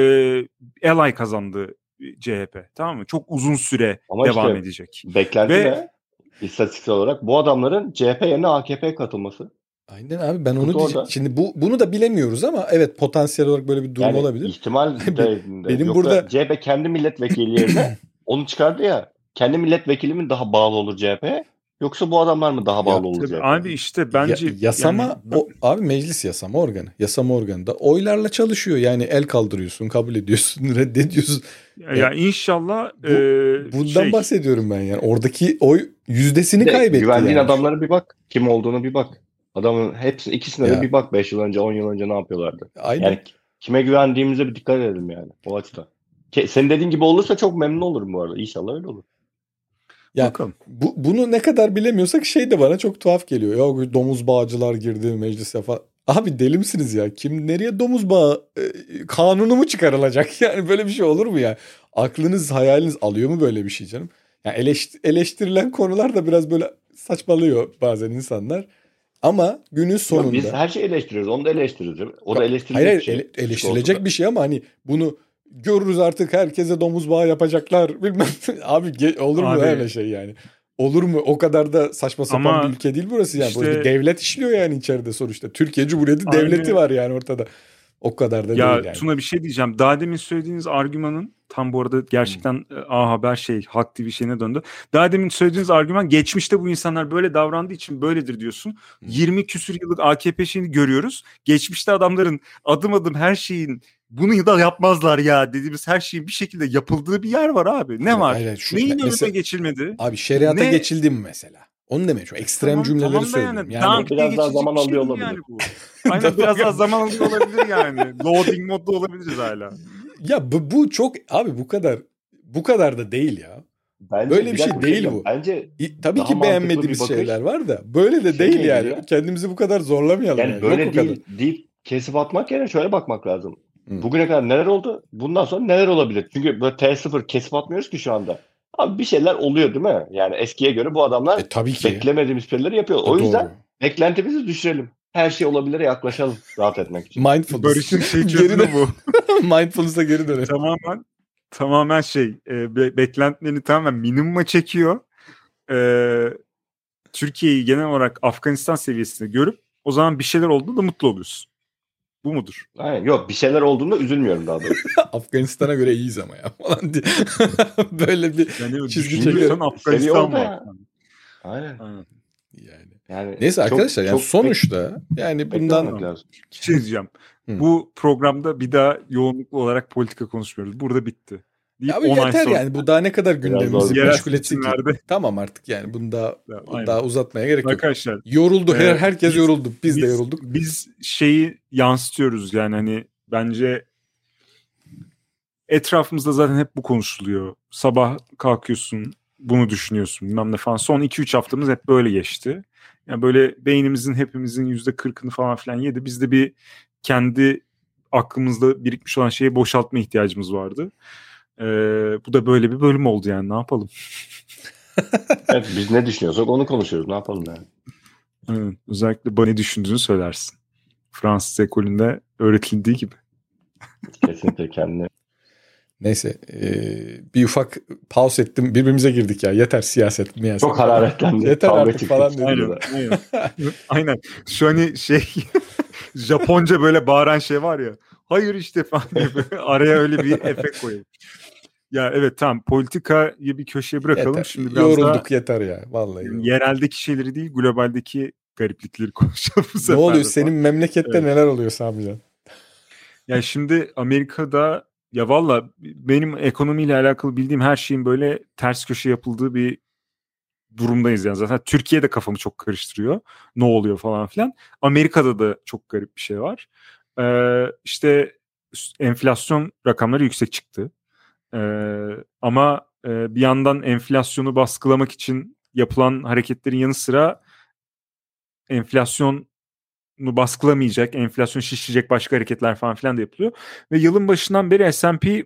alay kazandı CHP. Tamam mı? Çok uzun süre devam edecek. Beklenti ne? İstatistiksel olarak bu adamların CHP yerine AKP'ye katılması. Aynen abi ben onu diyeceğim. Şimdi bunu da bilemiyoruz ama evet potansiyel olarak böyle bir durum yani olabilir. İhtimal benim yoksa burada CHP kendi milletvekili yerine onu çıkardı ya. Kendi milletvekili mi daha bağlı olur CHP'ye? Yoksa bu adamlar mı daha bağlı olur CHP'ye? Abi işte bence yasama abi meclis yasama organı. Yasama organı da oylarla çalışıyor. Yani el kaldırıyorsun, kabul ediyorsun, reddediyorsun. Ya inşallah bundan bahsediyorum ben yani. Oradaki oy yüzdesini kaybetti. Güvendiğin yani. adamlara bir bak. Kim olduğunu bir bak. Adamın ikisine de bir bak 5 yıl önce 10 yıl önce ne yapıyorlardı. Aynen. Yani kime güvendiğimize bir dikkat edelim yani o açıdan. Senin dediğin gibi olursa çok memnun olurum bu arada. İnşallah öyle olur. Ya bakalım. Bunu ne kadar bilemiyorsak şey de bana çok tuhaf geliyor. Ya domuz bağcılar girdi meclise falan. Abi deli misiniz ya? Kim nereye domuz bağı kanunu mu çıkarılacak? Yani böyle bir şey olur mu ya? Aklınız hayaliniz alıyor mu böyle bir şey canım? Yani eleştirilen konular da biraz böyle saçmalıyor bazen insanlar. Ama günün sonunda... Yok, biz her şeyi eleştiriyoruz. Onu da eleştiriyoruz. O da eleştirilecek bir şey. Eleştirilecek bir şey ama hani bunu görürüz artık herkese domuz bağı yapacaklar. Bilmem. Abi olur mu öyle şey yani? Olur mu? O kadar da saçma sapan bir ülke değil burası yani. Işte, burası devlet işliyor yani içeride sonuçta. Türkiye Cumhuriyeti devleti var yani ortada. O kadar da değil yani. Ya Tuna bir şey diyeceğim. Daha demin söylediğiniz argümanın tam bu arada gerçekten A Haber Halk TV şeyine döndü. Daha demin söylediğiniz argüman geçmişte bu insanlar böyle davrandığı için böyledir diyorsun. 20 küsür yıllık AKP şeyini görüyoruz. Geçmişte adamların adım adım her şeyin bunu da yapmazlar ya dediğimiz her şeyin bir şekilde yapıldığı bir yer var abi. Ne var? Neyin önüne geçilmedi? Abi şeriata geçildi mi mesela? Onu demeye çok ekstrem cümleleri söylüyorum. Yani biraz daha zaman alıyor olabilir. Yani bu. Aynen biraz daha zaman alıyor olabilir yani. Loading modda olabiliriz hala. Ya bu çok abi bu kadar da değil ya. Bence böyle bir şey değil bu. Bence tabii ki beğenmediğimiz şeyler var da böyle de değil yani. Ya. Kendimizi bu kadar zorlamayalım. Yani böyle değil deyip kesip atmak yerine şöyle bakmak lazım. Bugüne kadar neler oldu? Bundan sonra neler olabilir? Çünkü böyle T0 kesip atmıyoruz ki şu anda. Abi bir şeyler oluyor değil mi? Yani eskiye göre bu adamlar Tabii ki. beklemediğimiz şeyleri yapıyor. O Doğru. yüzden beklentimizi düşürelim. Her şey olabilire yaklaşalım rahat etmek için. Mindfulness. Barış'ın şey Geri çözümü bu. Mindfulness'a geri dönelim. Tamamen beklentilerini tamamen minimuma çekiyor. Türkiye'yi genel olarak Afganistan seviyesinde görüp o zaman bir şeyler olduğunda da mutlu oluyorsun. Bu mudur? Aynen. Yok, bir şeyler olduğunda üzülmüyorum daha doğrusu. Afganistan'a göre iyiyiz ama ya falan diye. Böyle bir Yani çizgi çekelim. Afganistan var. Aynen. Yani neyse arkadaşlar yani sonuçta yani bundan lazım. Bir şey diyeceğim. Bu programda bir daha yoğunluklu olarak politika konuşmuyoruz. Burada bitti. Abi yeter yani bu daha ne kadar gündemimizi meşgul etsin ki. Tamam artık yani bunu daha uzatmaya gerek yok. Arkadaşlar yoruldu herkes yoruldu. Biz de yorulduk. Biz şeyi yansıtıyoruz yani hani bence etrafımızda zaten hep bu konuşuluyor. Sabah kalkıyorsun bunu düşünüyorsun bilmem ne falan. Son 2-3 haftamız hep böyle geçti. Yani böyle beynimizin hepimizin %40'ını falan filan yedi. Biz de bir kendi aklımızda birikmiş olan şeyi boşaltma ihtiyacımız vardı. Bu da böyle bir bölüm oldu yani ne yapalım? Evet, biz ne düşünüyorsak onu konuşuyoruz. Ne yapalım yani? Evet, özellikle bana ne düşündüğünü söylersin. Fransız ekolünde öğretildiği gibi. Kesinlikle kendine. Neyse bir ufak pause ettim. Birbirimize girdik ya. Yeter siyaset. Çok hararetlendi. Yeter artık falan dedim. Aynen. Şu hani Japonca böyle bağıran şey var ya. Hayır işte falan diye araya öyle bir efekt koyalım. Ya evet tamam politikayı bir köşeye bırakalım. Yeter. Şimdi biraz yorulduk yeter ya. Vallahi. Yereldeki şeyleri değil globaldeki gariplikleri konuşalım bu sefer. Ne oluyor senin memlekette neler oluyor Samican? Ya şimdi Amerika'da ya valla benim ekonomiyle alakalı bildiğim her şeyin böyle ters köşe yapıldığı bir durumdayız yani. Zaten Türkiye'de kafamı çok karıştırıyor. Ne oluyor falan filan. Amerika'da da çok garip bir şey var. İşte enflasyon rakamları yüksek çıktı. Ama bir yandan enflasyonu baskılamak için yapılan hareketlerin yanı sıra enflasyonu baskılamayacak, enflasyon şişirecek başka hareketler falan filan da yapılıyor. Ve yılın başından beri S&P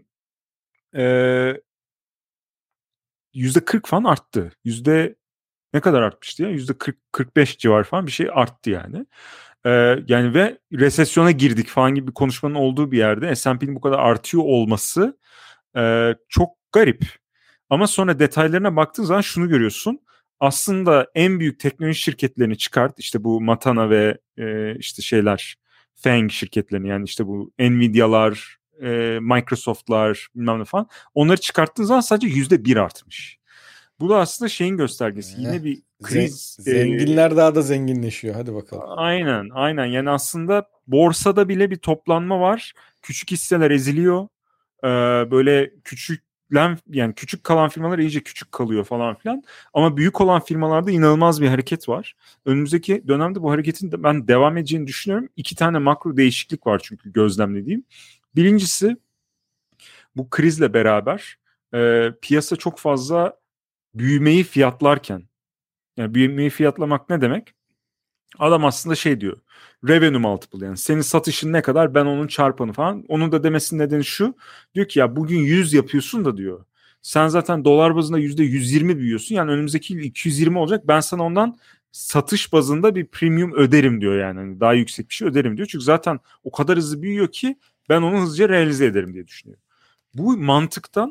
%40 falan arttı. Ne kadar artmıştı ya? %40-45 civar falan bir şey arttı yani. Yani ve resesyona girdik falan gibi bir konuşmanın olduğu bir yerde S&P'nin bu kadar artıyor olması çok garip. Ama sonra detaylarına baktığın zaman şunu görüyorsun. Aslında en büyük teknoloji şirketlerini çıkart. İşte bu Matana ve işte FANG şirketlerini yani işte bu Nvidia'lar, Microsoft'lar bilmem ne falan. Onları çıkarttığın zaman sadece %1 artmış. Bu da aslında şeyin göstergesi. Yine bir kriz. Zenginler daha da zenginleşiyor. Hadi bakalım. Aynen. Yani aslında borsada bile bir toplanma var. Küçük hisseler eziliyor. Böyle küçük kalan firmalar iyice küçük kalıyor falan filan. Ama büyük olan firmalarda inanılmaz bir hareket var. Önümüzdeki dönemde bu hareketin de ben devam edeceğini düşünüyorum. 2 tane makro değişiklik var çünkü gözlemlediğim. Birincisi bu krizle beraber piyasa çok fazla büyümeyi fiyatlarken, yani büyümeyi fiyatlamak ne demek? Adam aslında diyor. Revenue multiple yani senin satışın ne kadar ben onun çarpanı falan. Onun da demesinin nedeni şu. Diyor ki ya bugün 100 yapıyorsun da diyor. Sen zaten dolar bazında %120 büyüyorsun. Yani önümüzdeki yıl 220 olacak. Ben sana ondan satış bazında bir premium öderim diyor yani. Hani daha yüksek bir şey öderim diyor. Çünkü zaten o kadar hızlı büyüyor ki ben onu hızlıca realize ederim diye düşünüyor. Bu mantıktan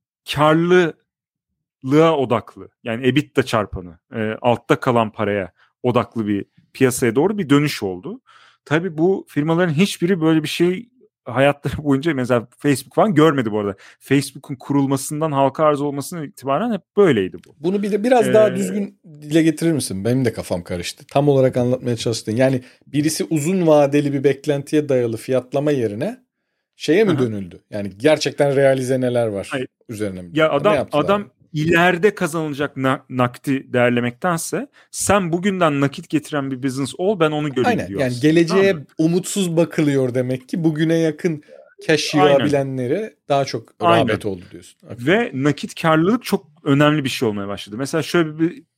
karlılığa odaklı. Yani EBITDA çarpanı. Altta kalan paraya odaklı bir piyasaya doğru bir dönüş oldu. Tabii bu firmaların hiçbiri böyle bir şey hayatları boyunca mesela Facebook falan görmedi bu arada. Facebook'un kurulmasından halka arz olmasından itibaren hep böyleydi bu. Bunu biraz daha düzgün dile getirir misin? Benim de kafam karıştı. Tam olarak anlatmaya çalıştın. Yani birisi uzun vadeli bir beklentiye dayalı fiyatlama yerine mi dönüldü? Yani gerçekten realize neler var üzerine mi? Ya adam ileride kazanılacak nakdi değerlemektense sen bugünden nakit getiren bir business ol ben onu göreyim diyor. Yani geleceğe umutsuz bakılıyor demek ki bugüne yakın cash yığabilenlere daha çok rağbet oldu diyorsun. Ve nakit karlılık çok önemli bir şey olmaya başladı. Mesela şöyle bir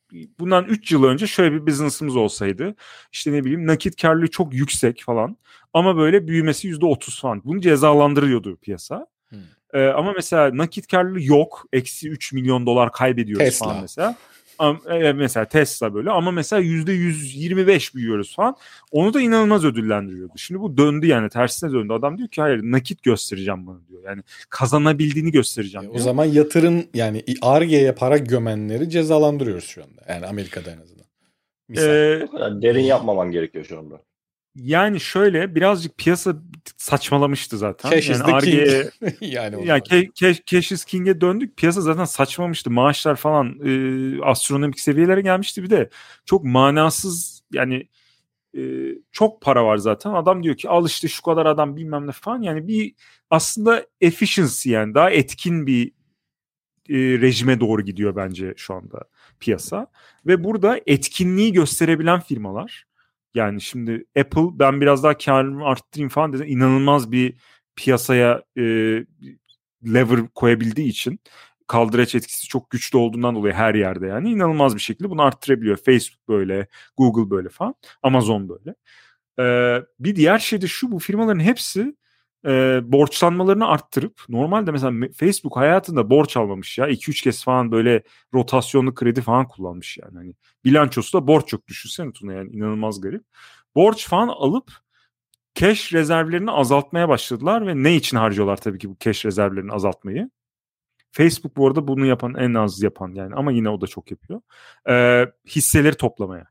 bundan 3 yıl önce şöyle bir business'ımız olsaydı, işte ne bileyim nakit karlılığı çok yüksek falan ama böyle büyümesi %30 falan, bunu cezalandırıyordu piyasa. Ama mesela nakit karlılığı yok, eksi 3 milyon dolar kaybediyoruz Tesla falan mesela. Mesela Tesla böyle, ama mesela %125 büyüyoruz falan. Onu da inanılmaz ödüllendiriyordu. Şimdi bu döndü, yani tersine döndü. Adam diyor ki hayır, nakit göstereceğim bana diyor. Yani kazanabildiğini göstereceğim diyor. O zaman yatırım, yani Ar-Ge'ye para gömenleri cezalandırıyoruz şu anda. Yani Amerika'da en azından. O kadar derin yapmaman gerekiyor şu anda. Yani şöyle birazcık piyasa saçmalamıştı zaten. Cash yani is the Ar-Ge'ye yani Cash is King'e döndük. Piyasa zaten saçmalamıştı. Maaşlar falan astronomik seviyelere gelmişti. Bir de çok manasız, yani çok para var zaten. Adam diyor ki al işte şu kadar adam bilmem ne falan. Yani bir aslında efficiency, yani daha etkin bir rejime doğru gidiyor bence şu anda piyasa. Ve burada etkinliği gösterebilen firmalar, yani şimdi Apple, ben biraz daha karımı arttırayım falan dedi, inanılmaz bir piyasaya lever koyabildiği için, kaldıraç etkisi çok güçlü olduğundan dolayı her yerde yani inanılmaz bir şekilde bunu arttırabiliyor. Facebook böyle, Google böyle falan, Amazon böyle. Bir diğer şey de şu, bu firmaların hepsi borçlanmalarını arttırıp, normalde mesela Facebook hayatında borç almamış ya, 2-3 kez falan böyle rotasyonlu kredi falan kullanmış yani. Hani bilançosu da borç yok, düşünsene Tuna, yani inanılmaz garip. Borç falan alıp cash rezervlerini azaltmaya başladılar ve ne için harcıyorlar tabii ki bu cash rezervlerini azaltmayı? Facebook bu arada bunu yapan, en az yapan yani, ama yine o da çok yapıyor. Hisseleri toplamaya.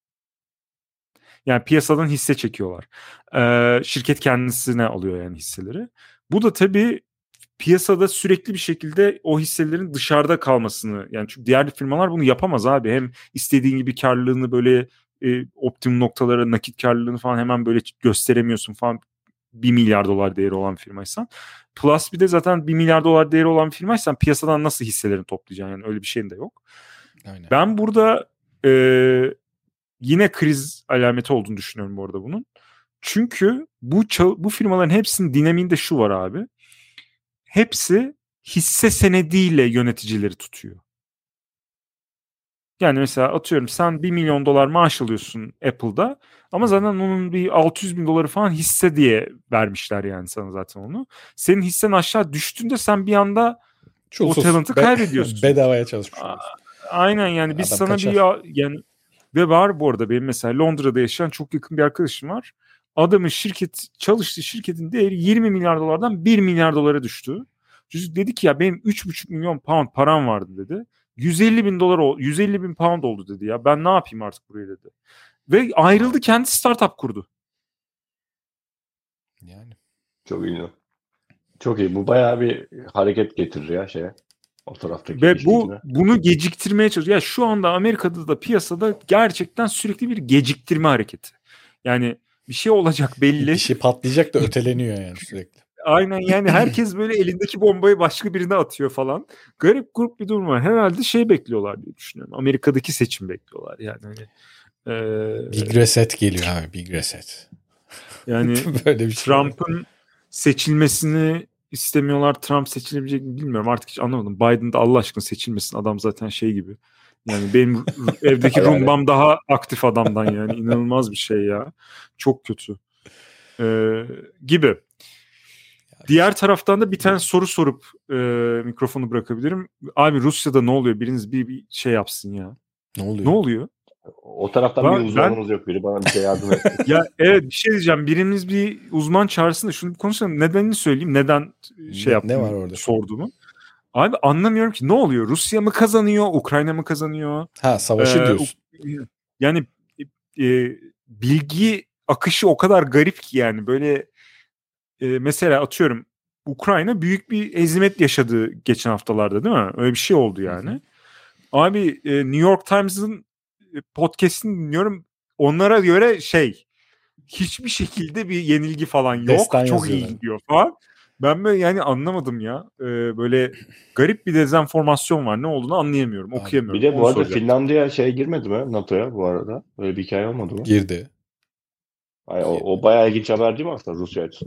Yani piyasadan hisse çekiyorlar. Şirket kendisine alıyor yani hisseleri. Bu da tabii piyasada sürekli bir şekilde o hisselerin dışarıda kalmasını, yani çünkü diğer firmalar bunu yapamaz abi. Hem istediğin gibi karlılığını böyle optimum noktalara, nakit karlılığını falan hemen böyle gösteremiyorsun falan. 1 milyar dolar değeri olan firmaysan. Plus bir de zaten 1 milyar dolar değeri olan firmaysan piyasadan nasıl hisselerini toplayacaksın, yani öyle bir şeyin de yok. Aynen. Ben burada yine kriz alameti olduğunu düşünüyorum bu arada bunun. Çünkü bu firmaların hepsinin dinamiğinde şu var abi. Hepsi hisse senediyle yöneticileri tutuyor. Yani mesela atıyorum sen 1 milyon dolar maaş alıyorsun Apple'da, ama zaten onun bir 600 bin doları falan hisse diye vermişler yani sana zaten onu. Senin hissen aşağı düştüğünde sen bir anda o talent'ı kaybediyorsun. Bedavaya çalışmış oluyorsun. Aynen, yani biz Adam sana kaçar. yani, ve var bu arada benim mesela Londra'da yaşayan çok yakın bir arkadaşım var. Adamın çalıştığı şirketin değeri 20 milyar dolardan 1 milyar dolara düştü. Çocuk dedi ki ya benim 3,5 milyon pound param vardı dedi. 150 bin dolar 150 bin pound oldu dedi ya. Ben ne yapayım artık buraya dedi. Ve ayrıldı, kendi startup kurdu. Yani. Çok iyi. Çok iyi. Bu bayağı bir hareket getirir ya şeye. O taraftaki Ve iş gücüne. bunu geciktirmeye çalışıyor. Ya şu anda Amerika'da da piyasada gerçekten sürekli bir geciktirme hareketi. Yani bir şey olacak belli. Bir şey patlayacak da öteleniyor yani sürekli. Aynen, yani herkes böyle elindeki bombayı başka birine atıyor falan. Garip grup bir durum var. Herhalde şey bekliyorlar diye düşünüyorum. Amerika'daki seçim bekliyorlar yani. Hani, Big Reset geliyor abi, Big Reset. Yani böyle bir Trump'ın seçilmesini istemiyorlar. Trump seçilebilecek mi bilmiyorum. Artık hiç anlamadım. Biden de Allah aşkına seçilmesin. Adam zaten şey gibi. Yani benim evdeki rumbam daha aktif adamdan yani. İnanılmaz bir şey ya. Çok kötü. Gibi. Diğer taraftan da bir tane soru sorup mikrofonu bırakabilirim. Abi Rusya'da ne oluyor? Biriniz bir şey yapsın ya. Ne oluyor? Ne oluyor? O taraftan bir uzmanımız yok. Biri bana bir şey yardım etsin. Ya evet, bir şey diyeceğim. Birimiz bir uzman çağırsın da şunu bir konuşalım. Nedenini söyleyeyim. Neden şey yaptım, ne var orada? Sorduğumu. Abi anlamıyorum ki ne oluyor? Rusya mı kazanıyor? Ukrayna mı kazanıyor? Ha, savaşı diyorsun. Yani bilgi akışı o kadar garip ki yani böyle mesela atıyorum Ukrayna büyük bir hezimet yaşadı geçen haftalarda değil mi? Öyle bir şey oldu yani. Hı hı. Abi New York Times'ın podcast'ini dinliyorum. Onlara göre hiçbir şekilde bir yenilgi falan yok. Destan çok iyi gidiyor falan. Ben böyle yani anlamadım ya. Böyle garip bir dezenformasyon var. Ne olduğunu anlayamıyorum. Okuyamıyorum. Bir de bu arada Finlandiya girmedi mi NATO'ya bu arada? Öyle bir hikaye olmadı mı? Girdi. O bayağı ilginç haber değil mi aslında Rusya açısından?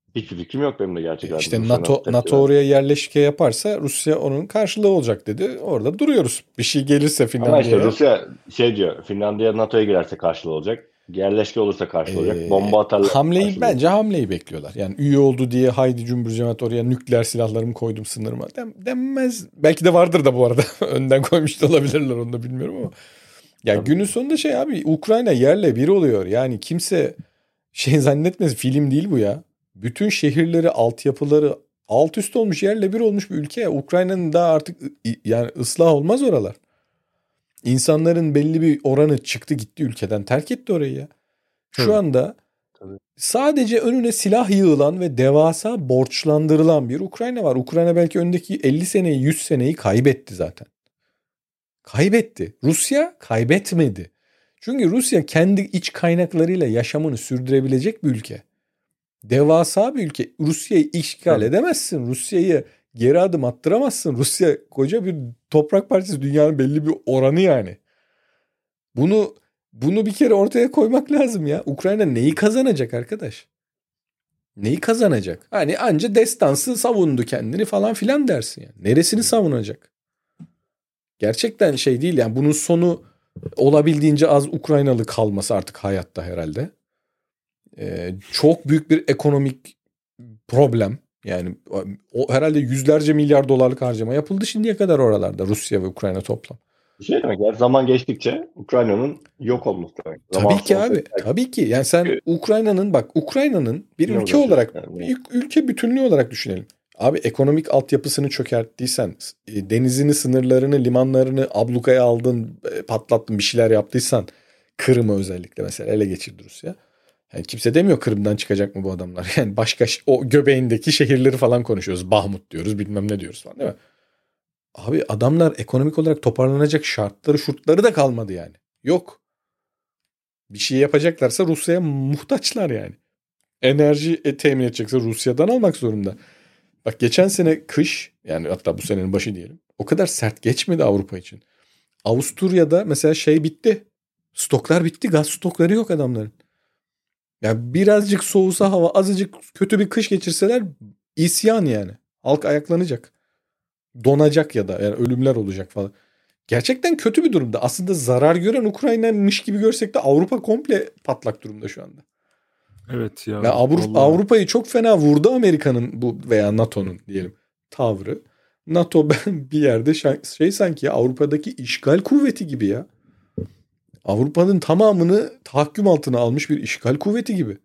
Hiçbir fikrim yok benim de gerçekten. İşte NATO oraya yerleşke yaparsa Rusya onun karşılığı olacak dedi. Orada duruyoruz. Bir şey gelirse Ama işte Finlandiya'ya. Rusya diyor. Finlandiya NATO'ya girerse karşılığı olacak. Yerleşke olursa karşılığı olacak. Bomba atarlar. Bence hamleyi bekliyorlar. Yani üye oldu diye haydi cümbür cemaat oraya nükleer silahlarımı koydum sınırıma denmez. Belki de vardır da bu arada. Önden koymuş da olabilirler, onu da bilmiyorum ama. Ya günün sonunda abi, Ukrayna yerle bir oluyor. Yani kimse zannetmez, film değil bu ya. Bütün şehirleri, altyapıları alt üst olmuş, yerle bir olmuş bir ülke. Ukrayna'nın daha artık yani ıslah olmaz oralar. İnsanların belli bir oranı çıktı gitti ülkeden, terk etti orayı ya. Şu anda sadece önüne silah yığılan ve devasa borçlandırılan bir Ukrayna var. Ukrayna belki öndeki 50 seneyi 100 seneyi kaybetti zaten. Kaybetti. Rusya kaybetmedi. Çünkü Rusya kendi iç kaynaklarıyla yaşamını sürdürebilecek bir ülke. Devasa bir ülke. Rusya'yı işgal edemezsin. Rusya'yı geri adım attıramazsın. Rusya koca bir toprak parçası, dünyanın belli bir oranı yani. Bunu bir kere ortaya koymak lazım ya. Ukrayna neyi kazanacak arkadaş? Neyi kazanacak? Hani anca destansı savundu kendini falan filan dersin yani. Neresini savunacak? Gerçekten değil yani, bunun sonu olabildiğince az Ukraynalı kalması artık hayatta herhalde. Çok büyük bir ekonomik problem. Yani o herhalde yüzlerce milyar dolarlık harcama yapıldı şimdiye kadar oralarda, Rusya ve Ukrayna toplam. Demek ya, zaman geçtikçe Ukrayna'nın yok olması demek. Tabii ki abi. Tabii ki. Yani sen Ukrayna'nın bir ülke olarak, bir ülke bütünlüğü olarak düşünelim. Abi ekonomik altyapısını çökerttiysen, denizini, sınırlarını, limanlarını ablukaya aldın, patlattın, bir şeyler yaptıysan, Kırım'ı özellikle mesela ele geçirdi Rusya. Yani kimse demiyor Kırım'dan çıkacak mı bu adamlar? Yani başka o göbeğindeki şehirleri falan konuşuyoruz. Bahmut diyoruz, bilmem ne diyoruz falan, değil mi? Abi adamlar ekonomik olarak toparlanacak şartları da kalmadı yani. Yok. Bir şey yapacaklarsa Rusya'ya muhtaçlar yani. Enerji temin edecekse Rusya'dan almak zorunda. Bak geçen sene kış, yani hatta bu senenin başı diyelim, o kadar sert geçmedi Avrupa için. Avusturya'da mesela bitti. Stoklar bitti. Gaz stokları yok adamların. Ya birazcık soğusa hava, azıcık kötü bir kış geçirseler isyan yani. Halk ayaklanacak. Donacak ya da yani ölümler olacak falan. Gerçekten kötü bir durumda. Aslında zarar gören Ukrayna'mış gibi görsek de Avrupa komple patlak durumda şu anda. Evet ya. Ve Avrupa'yı çok fena vurdu Amerika'nın bu veya NATO'nun diyelim tavrı. NATO bir yerde sanki ya, Avrupa'daki işgal kuvveti gibi ya. Avrupa'nın tamamını tahakküm altına almış bir işgal kuvveti gibi.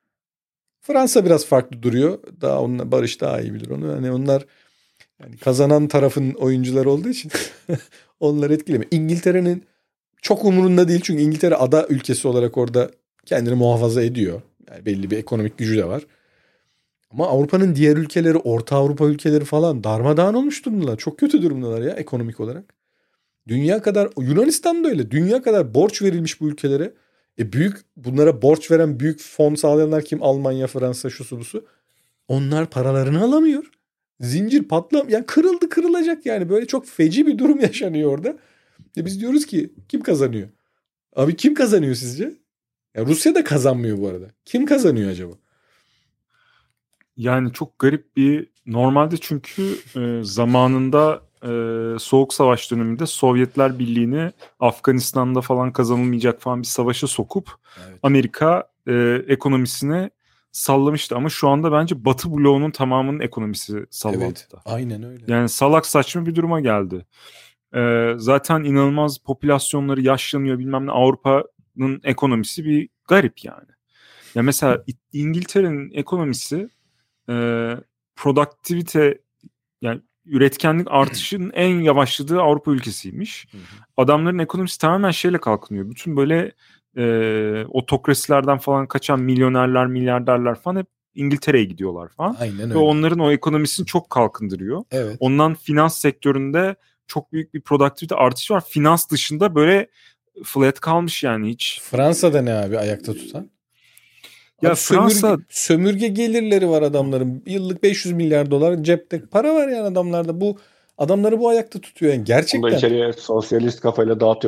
Fransa biraz farklı duruyor. Daha onunla Barış daha iyi bilir onu. Hani onlar yani kazanan tarafın oyuncuları olduğu için onlar etkilemiyor. İngiltere'nin çok umurunda değil, çünkü İngiltere ada ülkesi olarak orada kendini muhafaza ediyor. Yani belli bir ekonomik gücü de var. Ama Avrupa'nın diğer ülkeleri, Orta Avrupa ülkeleri falan darmadağın olmuş durumdalar. Çok kötü durumdalar ya ekonomik olarak. Dünya kadar, Yunanistan da öyle. Dünya kadar borç verilmiş bu ülkelere. Bunlara borç veren büyük fon sağlayanlar kim? Almanya, Fransa, şusu busu. Onlar paralarını alamıyor. Zincir yani kırılacak yani. Böyle çok feci bir durum yaşanıyor orada. Biz diyoruz ki kim kazanıyor? Abi kim kazanıyor sizce? Ya Rusya da kazanmıyor bu arada. Kim kazanıyor acaba? Yani çok garip bir, normalde çünkü zamanında Soğuk Savaş döneminde Sovyetler Birliği'ni Afganistan'da falan kazanılmayacak falan bir savaşa sokup Amerika ekonomisine sallamıştı. Ama şu anda bence Batı bloğunun tamamının ekonomisi sallandı. Evet, aynen öyle. Yani salak saçma bir duruma geldi. Zaten inanılmaz popülasyonları yaşlanıyor bilmem ne, Avrupa'nın ekonomisi bir garip yani. Ya mesela İngiltere'nin ekonomisi produktivite, yani üretkenlik artışının en yavaşladığı Avrupa ülkesiymiş. Adamların ekonomisi tamamen şeyle kalkınıyor. Bütün böyle otokrasilerden falan kaçan milyonerler, milyarderler falan hep İngiltere'ye gidiyorlar falan. Aynen öyle. Ve onların o ekonomisini çok kalkındırıyor. Evet. Ondan finans sektöründe çok büyük bir produktivite artışı var. Finans dışında böyle flat kalmış yani hiç. Fransa'da ne abi ayakta tutan? Ya abi sömürge gelirleri var adamların. Yıllık 500 milyar dolar cepte para var yani adamlarda. Bu adamları bu ayakta tutuyor yani gerçekten. Bunu da içeriye sosyalist kafayla dağıtıyorlar.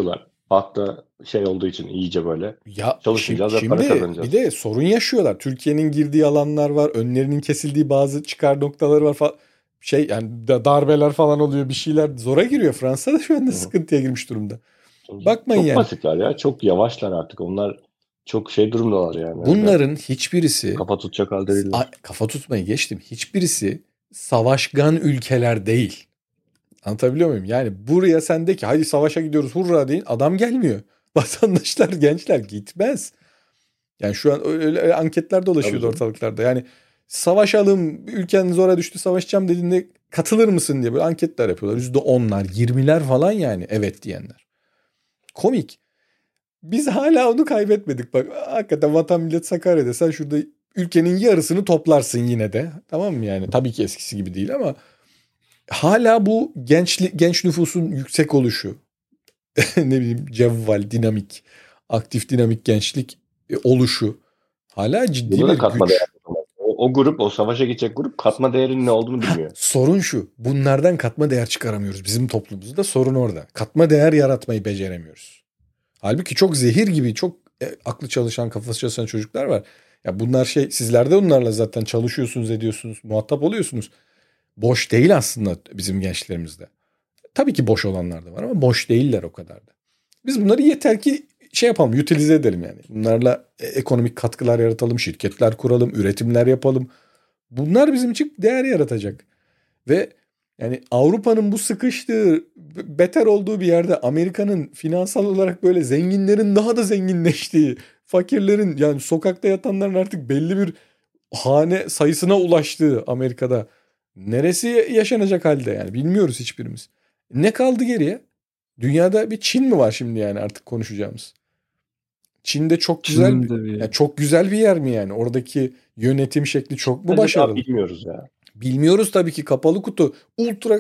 Hatta şey olduğu için iyice böyle Ya çalışacağız ve para şimdi kazanacağız. bir de sorun yaşıyorlar. Türkiye'nin girdiği alanlar var. Önlerinin kesildiği bazı çıkar noktaları var falan. Yani darbeler falan oluyor. Bir şeyler zora giriyor. Fransa da şu anda sıkıntıya girmiş durumda. Bakmayın Çok yani. basitler ya. Çok yavaşlar artık. Onlar çok şey durumdalar yani. Bunların hiçbirisi kafa tutacak halde değiller. kafa tutmayı geçtim. Hiçbirisi savaşgan ülkeler değil. Anlatabiliyor muyum? Yani buraya sen de ki hadi savaşa gidiyoruz hurra deyin. Adam gelmiyor. Vatandaşlar, gençler gitmez. Yani şu an öyle anketler dolaşıyordu ortalıklarda. Yani savaşalım, ülken zora düştü, savaşacağım dediğinde katılır mısın diye böyle anketler yapıyorlar. %10'lar, 20'ler falan yani evet diyenler. Komik. Biz hala onu kaybetmedik bak. Hakikaten vatan millet Sakarya'da sen şurada ülkenin yarısını toplarsın yine de. Tamam mı yani? Tabii ki eskisi gibi değil ama hala bu genç nüfusun yüksek oluşu, ne bileyim cevval, dinamik, aktif dinamik gençlik oluşu hala ciddi Burada da bir katma güç. değer. O grup, o savaşa gidecek grup katma değerinin ne olduğunu bilmiyor. Sorun şu. Bunlardan katma değer çıkaramıyoruz. Bizim toplumumuzda sorun orada. Katma değer yaratmayı beceremiyoruz. Halbuki çok zehir gibi, çok aklı çalışan, kafası çalışan çocuklar var. Ya bunlar sizler de onlarla zaten çalışıyorsunuz, ediyorsunuz, muhatap oluyorsunuz. Boş değil aslında bizim gençlerimizde. Tabii ki boş olanlar da var ama boş değiller o kadar da. Biz bunları yeter ki yapalım, utilize edelim yani. Bunlarla ekonomik katkılar yaratalım, şirketler kuralım, üretimler yapalım. Bunlar bizim için değer yaratacak. Ve yani Avrupa'nın bu sıkıştığı, beter olduğu bir yerde Amerika'nın finansal olarak böyle zenginlerin daha da zenginleştiği, fakirlerin yani sokakta yatanların artık belli bir hane sayısına ulaştığı Amerika'da neresi yaşanacak halde yani bilmiyoruz hiçbirimiz. Ne kaldı geriye? Dünyada bir Çin mi var şimdi yani artık konuşacağımız? Çin'de çok güzel yani çok güzel bir yer mi yani? Oradaki yönetim şekli çok mu başarılı? Bilmiyoruz ya. Bilmiyoruz tabii ki, kapalı kutu. Ultra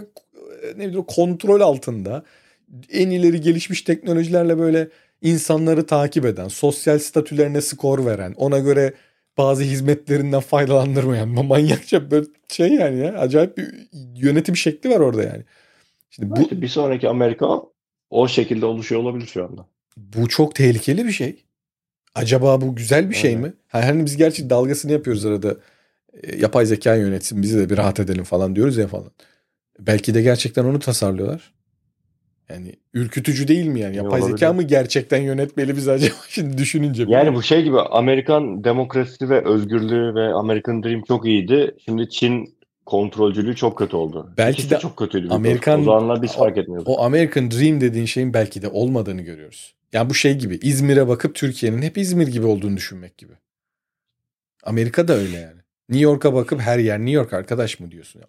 kontrol altında. En ileri gelişmiş teknolojilerle böyle insanları takip eden, sosyal statülerine skor veren, ona göre bazı hizmetlerinden faydalandırmayan manyakça böyle yani ya. Acayip bir yönetim şekli var orada yani. Şimdi işte bir sonraki Amerika o şekilde oluşuyor olabilir şu anda. Bu çok tehlikeli bir şey. Acaba bu güzel bir şey mi? Hani biz gerçi dalgasını yapıyoruz arada. Yapay zeka yönetsin bizi de bir rahat edelim falan diyoruz ya falan. Belki de gerçekten onu tasarlıyorlar. Yani ürkütücü değil mi yani? Yapay zeka mı gerçekten yönetmeli bizi acaba şimdi düşününce? Yani bu şey gibi Amerikan demokrasisi ve özgürlüğü ve American Dream çok iyiydi. Şimdi Çin kontrolcülüğü çok kötü oldu. Belki İkisi de çok kötüydü. Amerikan, o zamanlar biz fark etmiyorduk. O American Dream dediğin şeyin belki de olmadığını görüyoruz. Yani bu şey gibi İzmir'e bakıp Türkiye'nin hep İzmir gibi olduğunu düşünmek gibi. Amerika da öyle yani. New York'a bakıp her yer New York arkadaş mı diyorsun?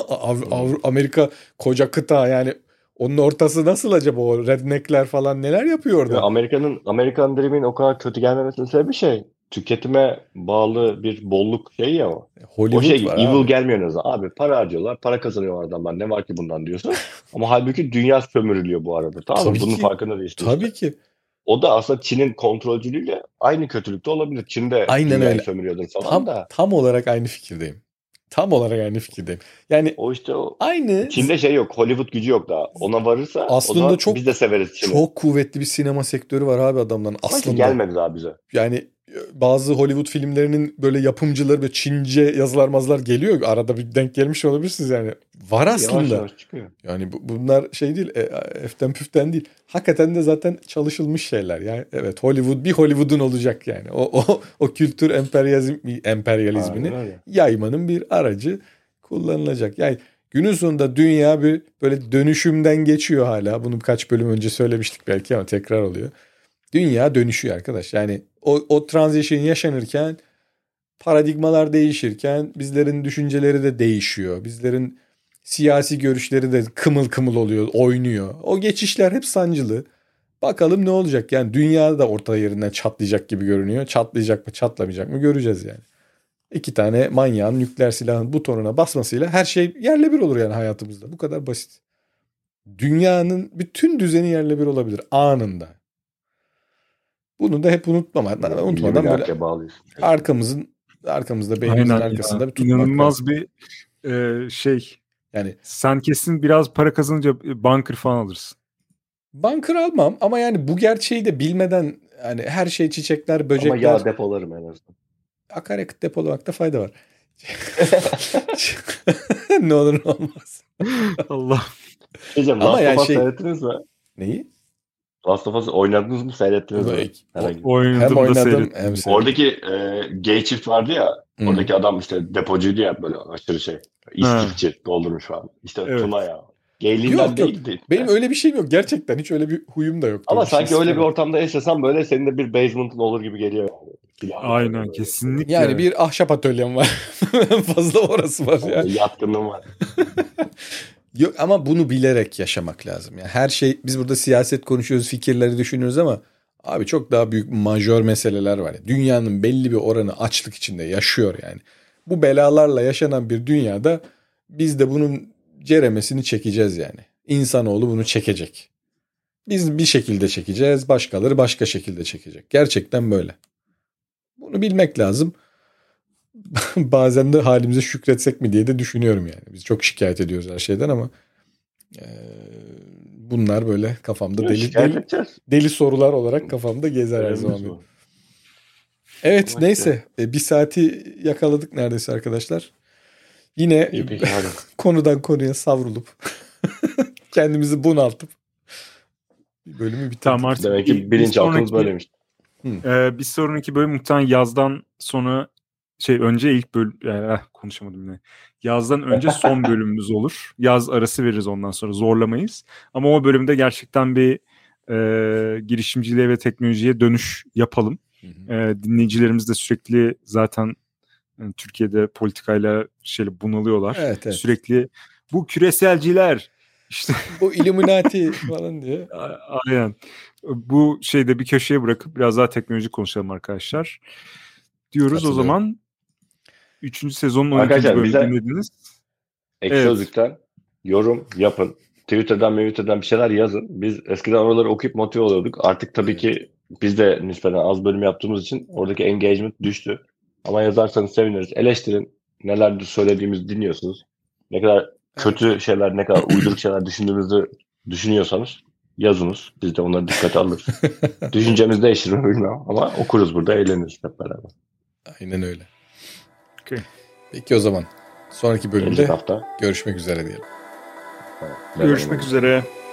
Amerika koca kıta yani onun ortası nasıl acaba, o redneckler falan neler yapıyor orada? American Dream'in o kadar kötü gelmemesinin sebebi tüketime bağlı bir bolluk ya o. Hollywood o var evil abi. gelmiyor ne zaman. Abi para harcıyorlar, para kazanıyorlar adamlar. Ne var ki bundan diyorsun. Ama halbuki dünya sömürülüyor bu arada. Tamam mı? Bunun farkında değilsin. Tabii ki. O da aslında Çin'in kontrolcülüğüyle aynı kötülükte olabilir. Çin'de dünyayı sömürüyordur falan da. Tam olarak aynı fikirdeyim. Yani o aynı. Çin'de yok. Hollywood gücü yok daha. Ona varırsa aslında o zaman biz de severiz Çin'i. Çok kuvvetli bir sinema sektörü var abi adamların aslında. Gelmedi daha bize. Yani bazı Hollywood filmlerinin böyle yapımcıları ve Çince yazılar mazlar geliyor. Arada bir denk gelmiş olabilirsiniz yani. Var aslında. Yavaş çıkıyor. Yani bunlar değil. Eften püften değil. Hakikaten de zaten çalışılmış şeyler. Yani evet, Hollywood bir Hollywood'un olacak yani. O kültür emperyalizmini yaymanın bir aracı kullanılacak. Yani günün sonunda dünya bir böyle dönüşümden geçiyor hala. Bunu birkaç bölüm önce söylemiştik belki ama tekrar oluyor. Dünya dönüşüyor arkadaş. Yani o transition yaşanırken, paradigmalar değişirken bizlerin düşünceleri de değişiyor. Bizlerin siyasi görüşleri de kımıl kımıl oluyor, oynuyor. O geçişler hep sancılı. Bakalım ne olacak? Yani dünya da orta yerinden çatlayacak gibi görünüyor. Çatlayacak mı, çatlamayacak mı göreceğiz yani. 2 tane manyağın nükleer silahın butonuna basmasıyla her şey yerle bir olur yani hayatımızda. Bu kadar basit. Dünyanın bütün düzeni yerle bir olabilir anında. Bunu da hep unutmadan böyle arkamızda beynimizin arkasında bir tutmak İnanılmaz lazım. Bir şey. Yani sen kesin biraz para kazanınca bunker falan alırsın. Bunker almam ama yani bu gerçeği de bilmeden hani her şey çiçekler, böcekler. Ama yağ depolarım en azından. Akaryakıt depolamakta fayda var. Ne olur ne olmaz. Allah. Diyeceğim, Ama Last yani of Us şey- seyrettiniz mi? Neyi? Last of Us oynadınız mı, seyrettiniz mi? Herhangi bir- Oynadım Hem da oynadım seyrettim. hem seyrettim. Oradaki gay çift vardı ya. Hmm. Oradaki adam işte depocuydu ya, böyle aşırı şey. İstifçi doldurmuş falan. İşte Evet. Tuna ya. Gayliğinden Yok, yok. değildi. Benim öyle bir şeyim yok. Gerçekten hiç öyle bir huyum da yok. Ama Bir şey sanki öyle bir istemem. ortamda yaşasan böyle senin de bir basement'ın olur gibi geliyor. Yani. Aynen, kesinlikle. Yani bir ahşap atölyem var. En fazla orası var ya. Yatkınlığım var. Yok ama bunu bilerek yaşamak lazım. Yani her şey, biz burada siyaset konuşuyoruz, fikirleri düşünüyoruz ama abi çok daha büyük majör meseleler var. Dünyanın belli bir oranı açlık içinde yaşıyor yani. Bu belalarla yaşanan bir dünyada biz de bunun ceremesini çekeceğiz yani. İnsanoğlu bunu çekecek. Biz bir şekilde çekeceğiz, başkaları başka şekilde çekecek. Gerçekten böyle. Bunu bilmek lazım. Bazen de halimize şükretsek mi diye de düşünüyorum yani. Biz çok şikayet ediyoruz her şeyden ama bunlar böyle kafamda Şikayet edeceğiz. deli sorular olarak kafamda gezer her zaman. Bu. Evet, Ama neyse bir saati yakaladık neredeyse arkadaşlar. Yine İyi, peki, hadi. konudan konuya savrulup kendimizi bunaltıp bir bölümü bitirdik. Tamam, artık Demek ki bilinçaltımız böyleymiş. Bir sonraki bölüm muhtemelen yazdan sonra önce ilk bölüm konuşamadım yine. Yazdan önce son bölümümüz olur. Yaz arası veririz, ondan sonra zorlamayız. Ama o bölümde gerçekten bir girişimciliğe ve teknolojiye dönüş yapalım. Dinleyicilerimiz de sürekli zaten Türkiye'de politikayla bunalıyorlar. Evet. Sürekli bu küreselciler işte bu Illuminati falan diye. Aynen. Bu şeyde bir köşeye bırakıp biraz daha teknoloji konuşalım arkadaşlar. Diyoruz o zaman. 3. sezonun 12. Arkadaşlar, bölümünü bize dinlediniz. Ekşi Sözlük'ten yorum yapın. Twitter'dan bir şeyler yazın. Biz eskiden oraları okuyup motive oluyorduk. Artık tabii ki biz de nispeten az bölüm yaptığımız için oradaki engagement düştü. Ama yazarsanız seviniriz. Eleştirin. Neler söylediğimizi dinliyorsunuz. Ne kadar kötü şeyler, ne kadar uyduruk şeyler düşündüğümüzü düşünüyorsanız yazınız. Biz de onları dikkate alırız. Düşüncemiz değişir mi bilmem ama okuruz burada, eğleniriz hep beraber. Aynen öyle. Okay. Peki o zaman sonraki bölümde Gelecek hafta görüşmek üzere diyelim. Görüşmek üzere.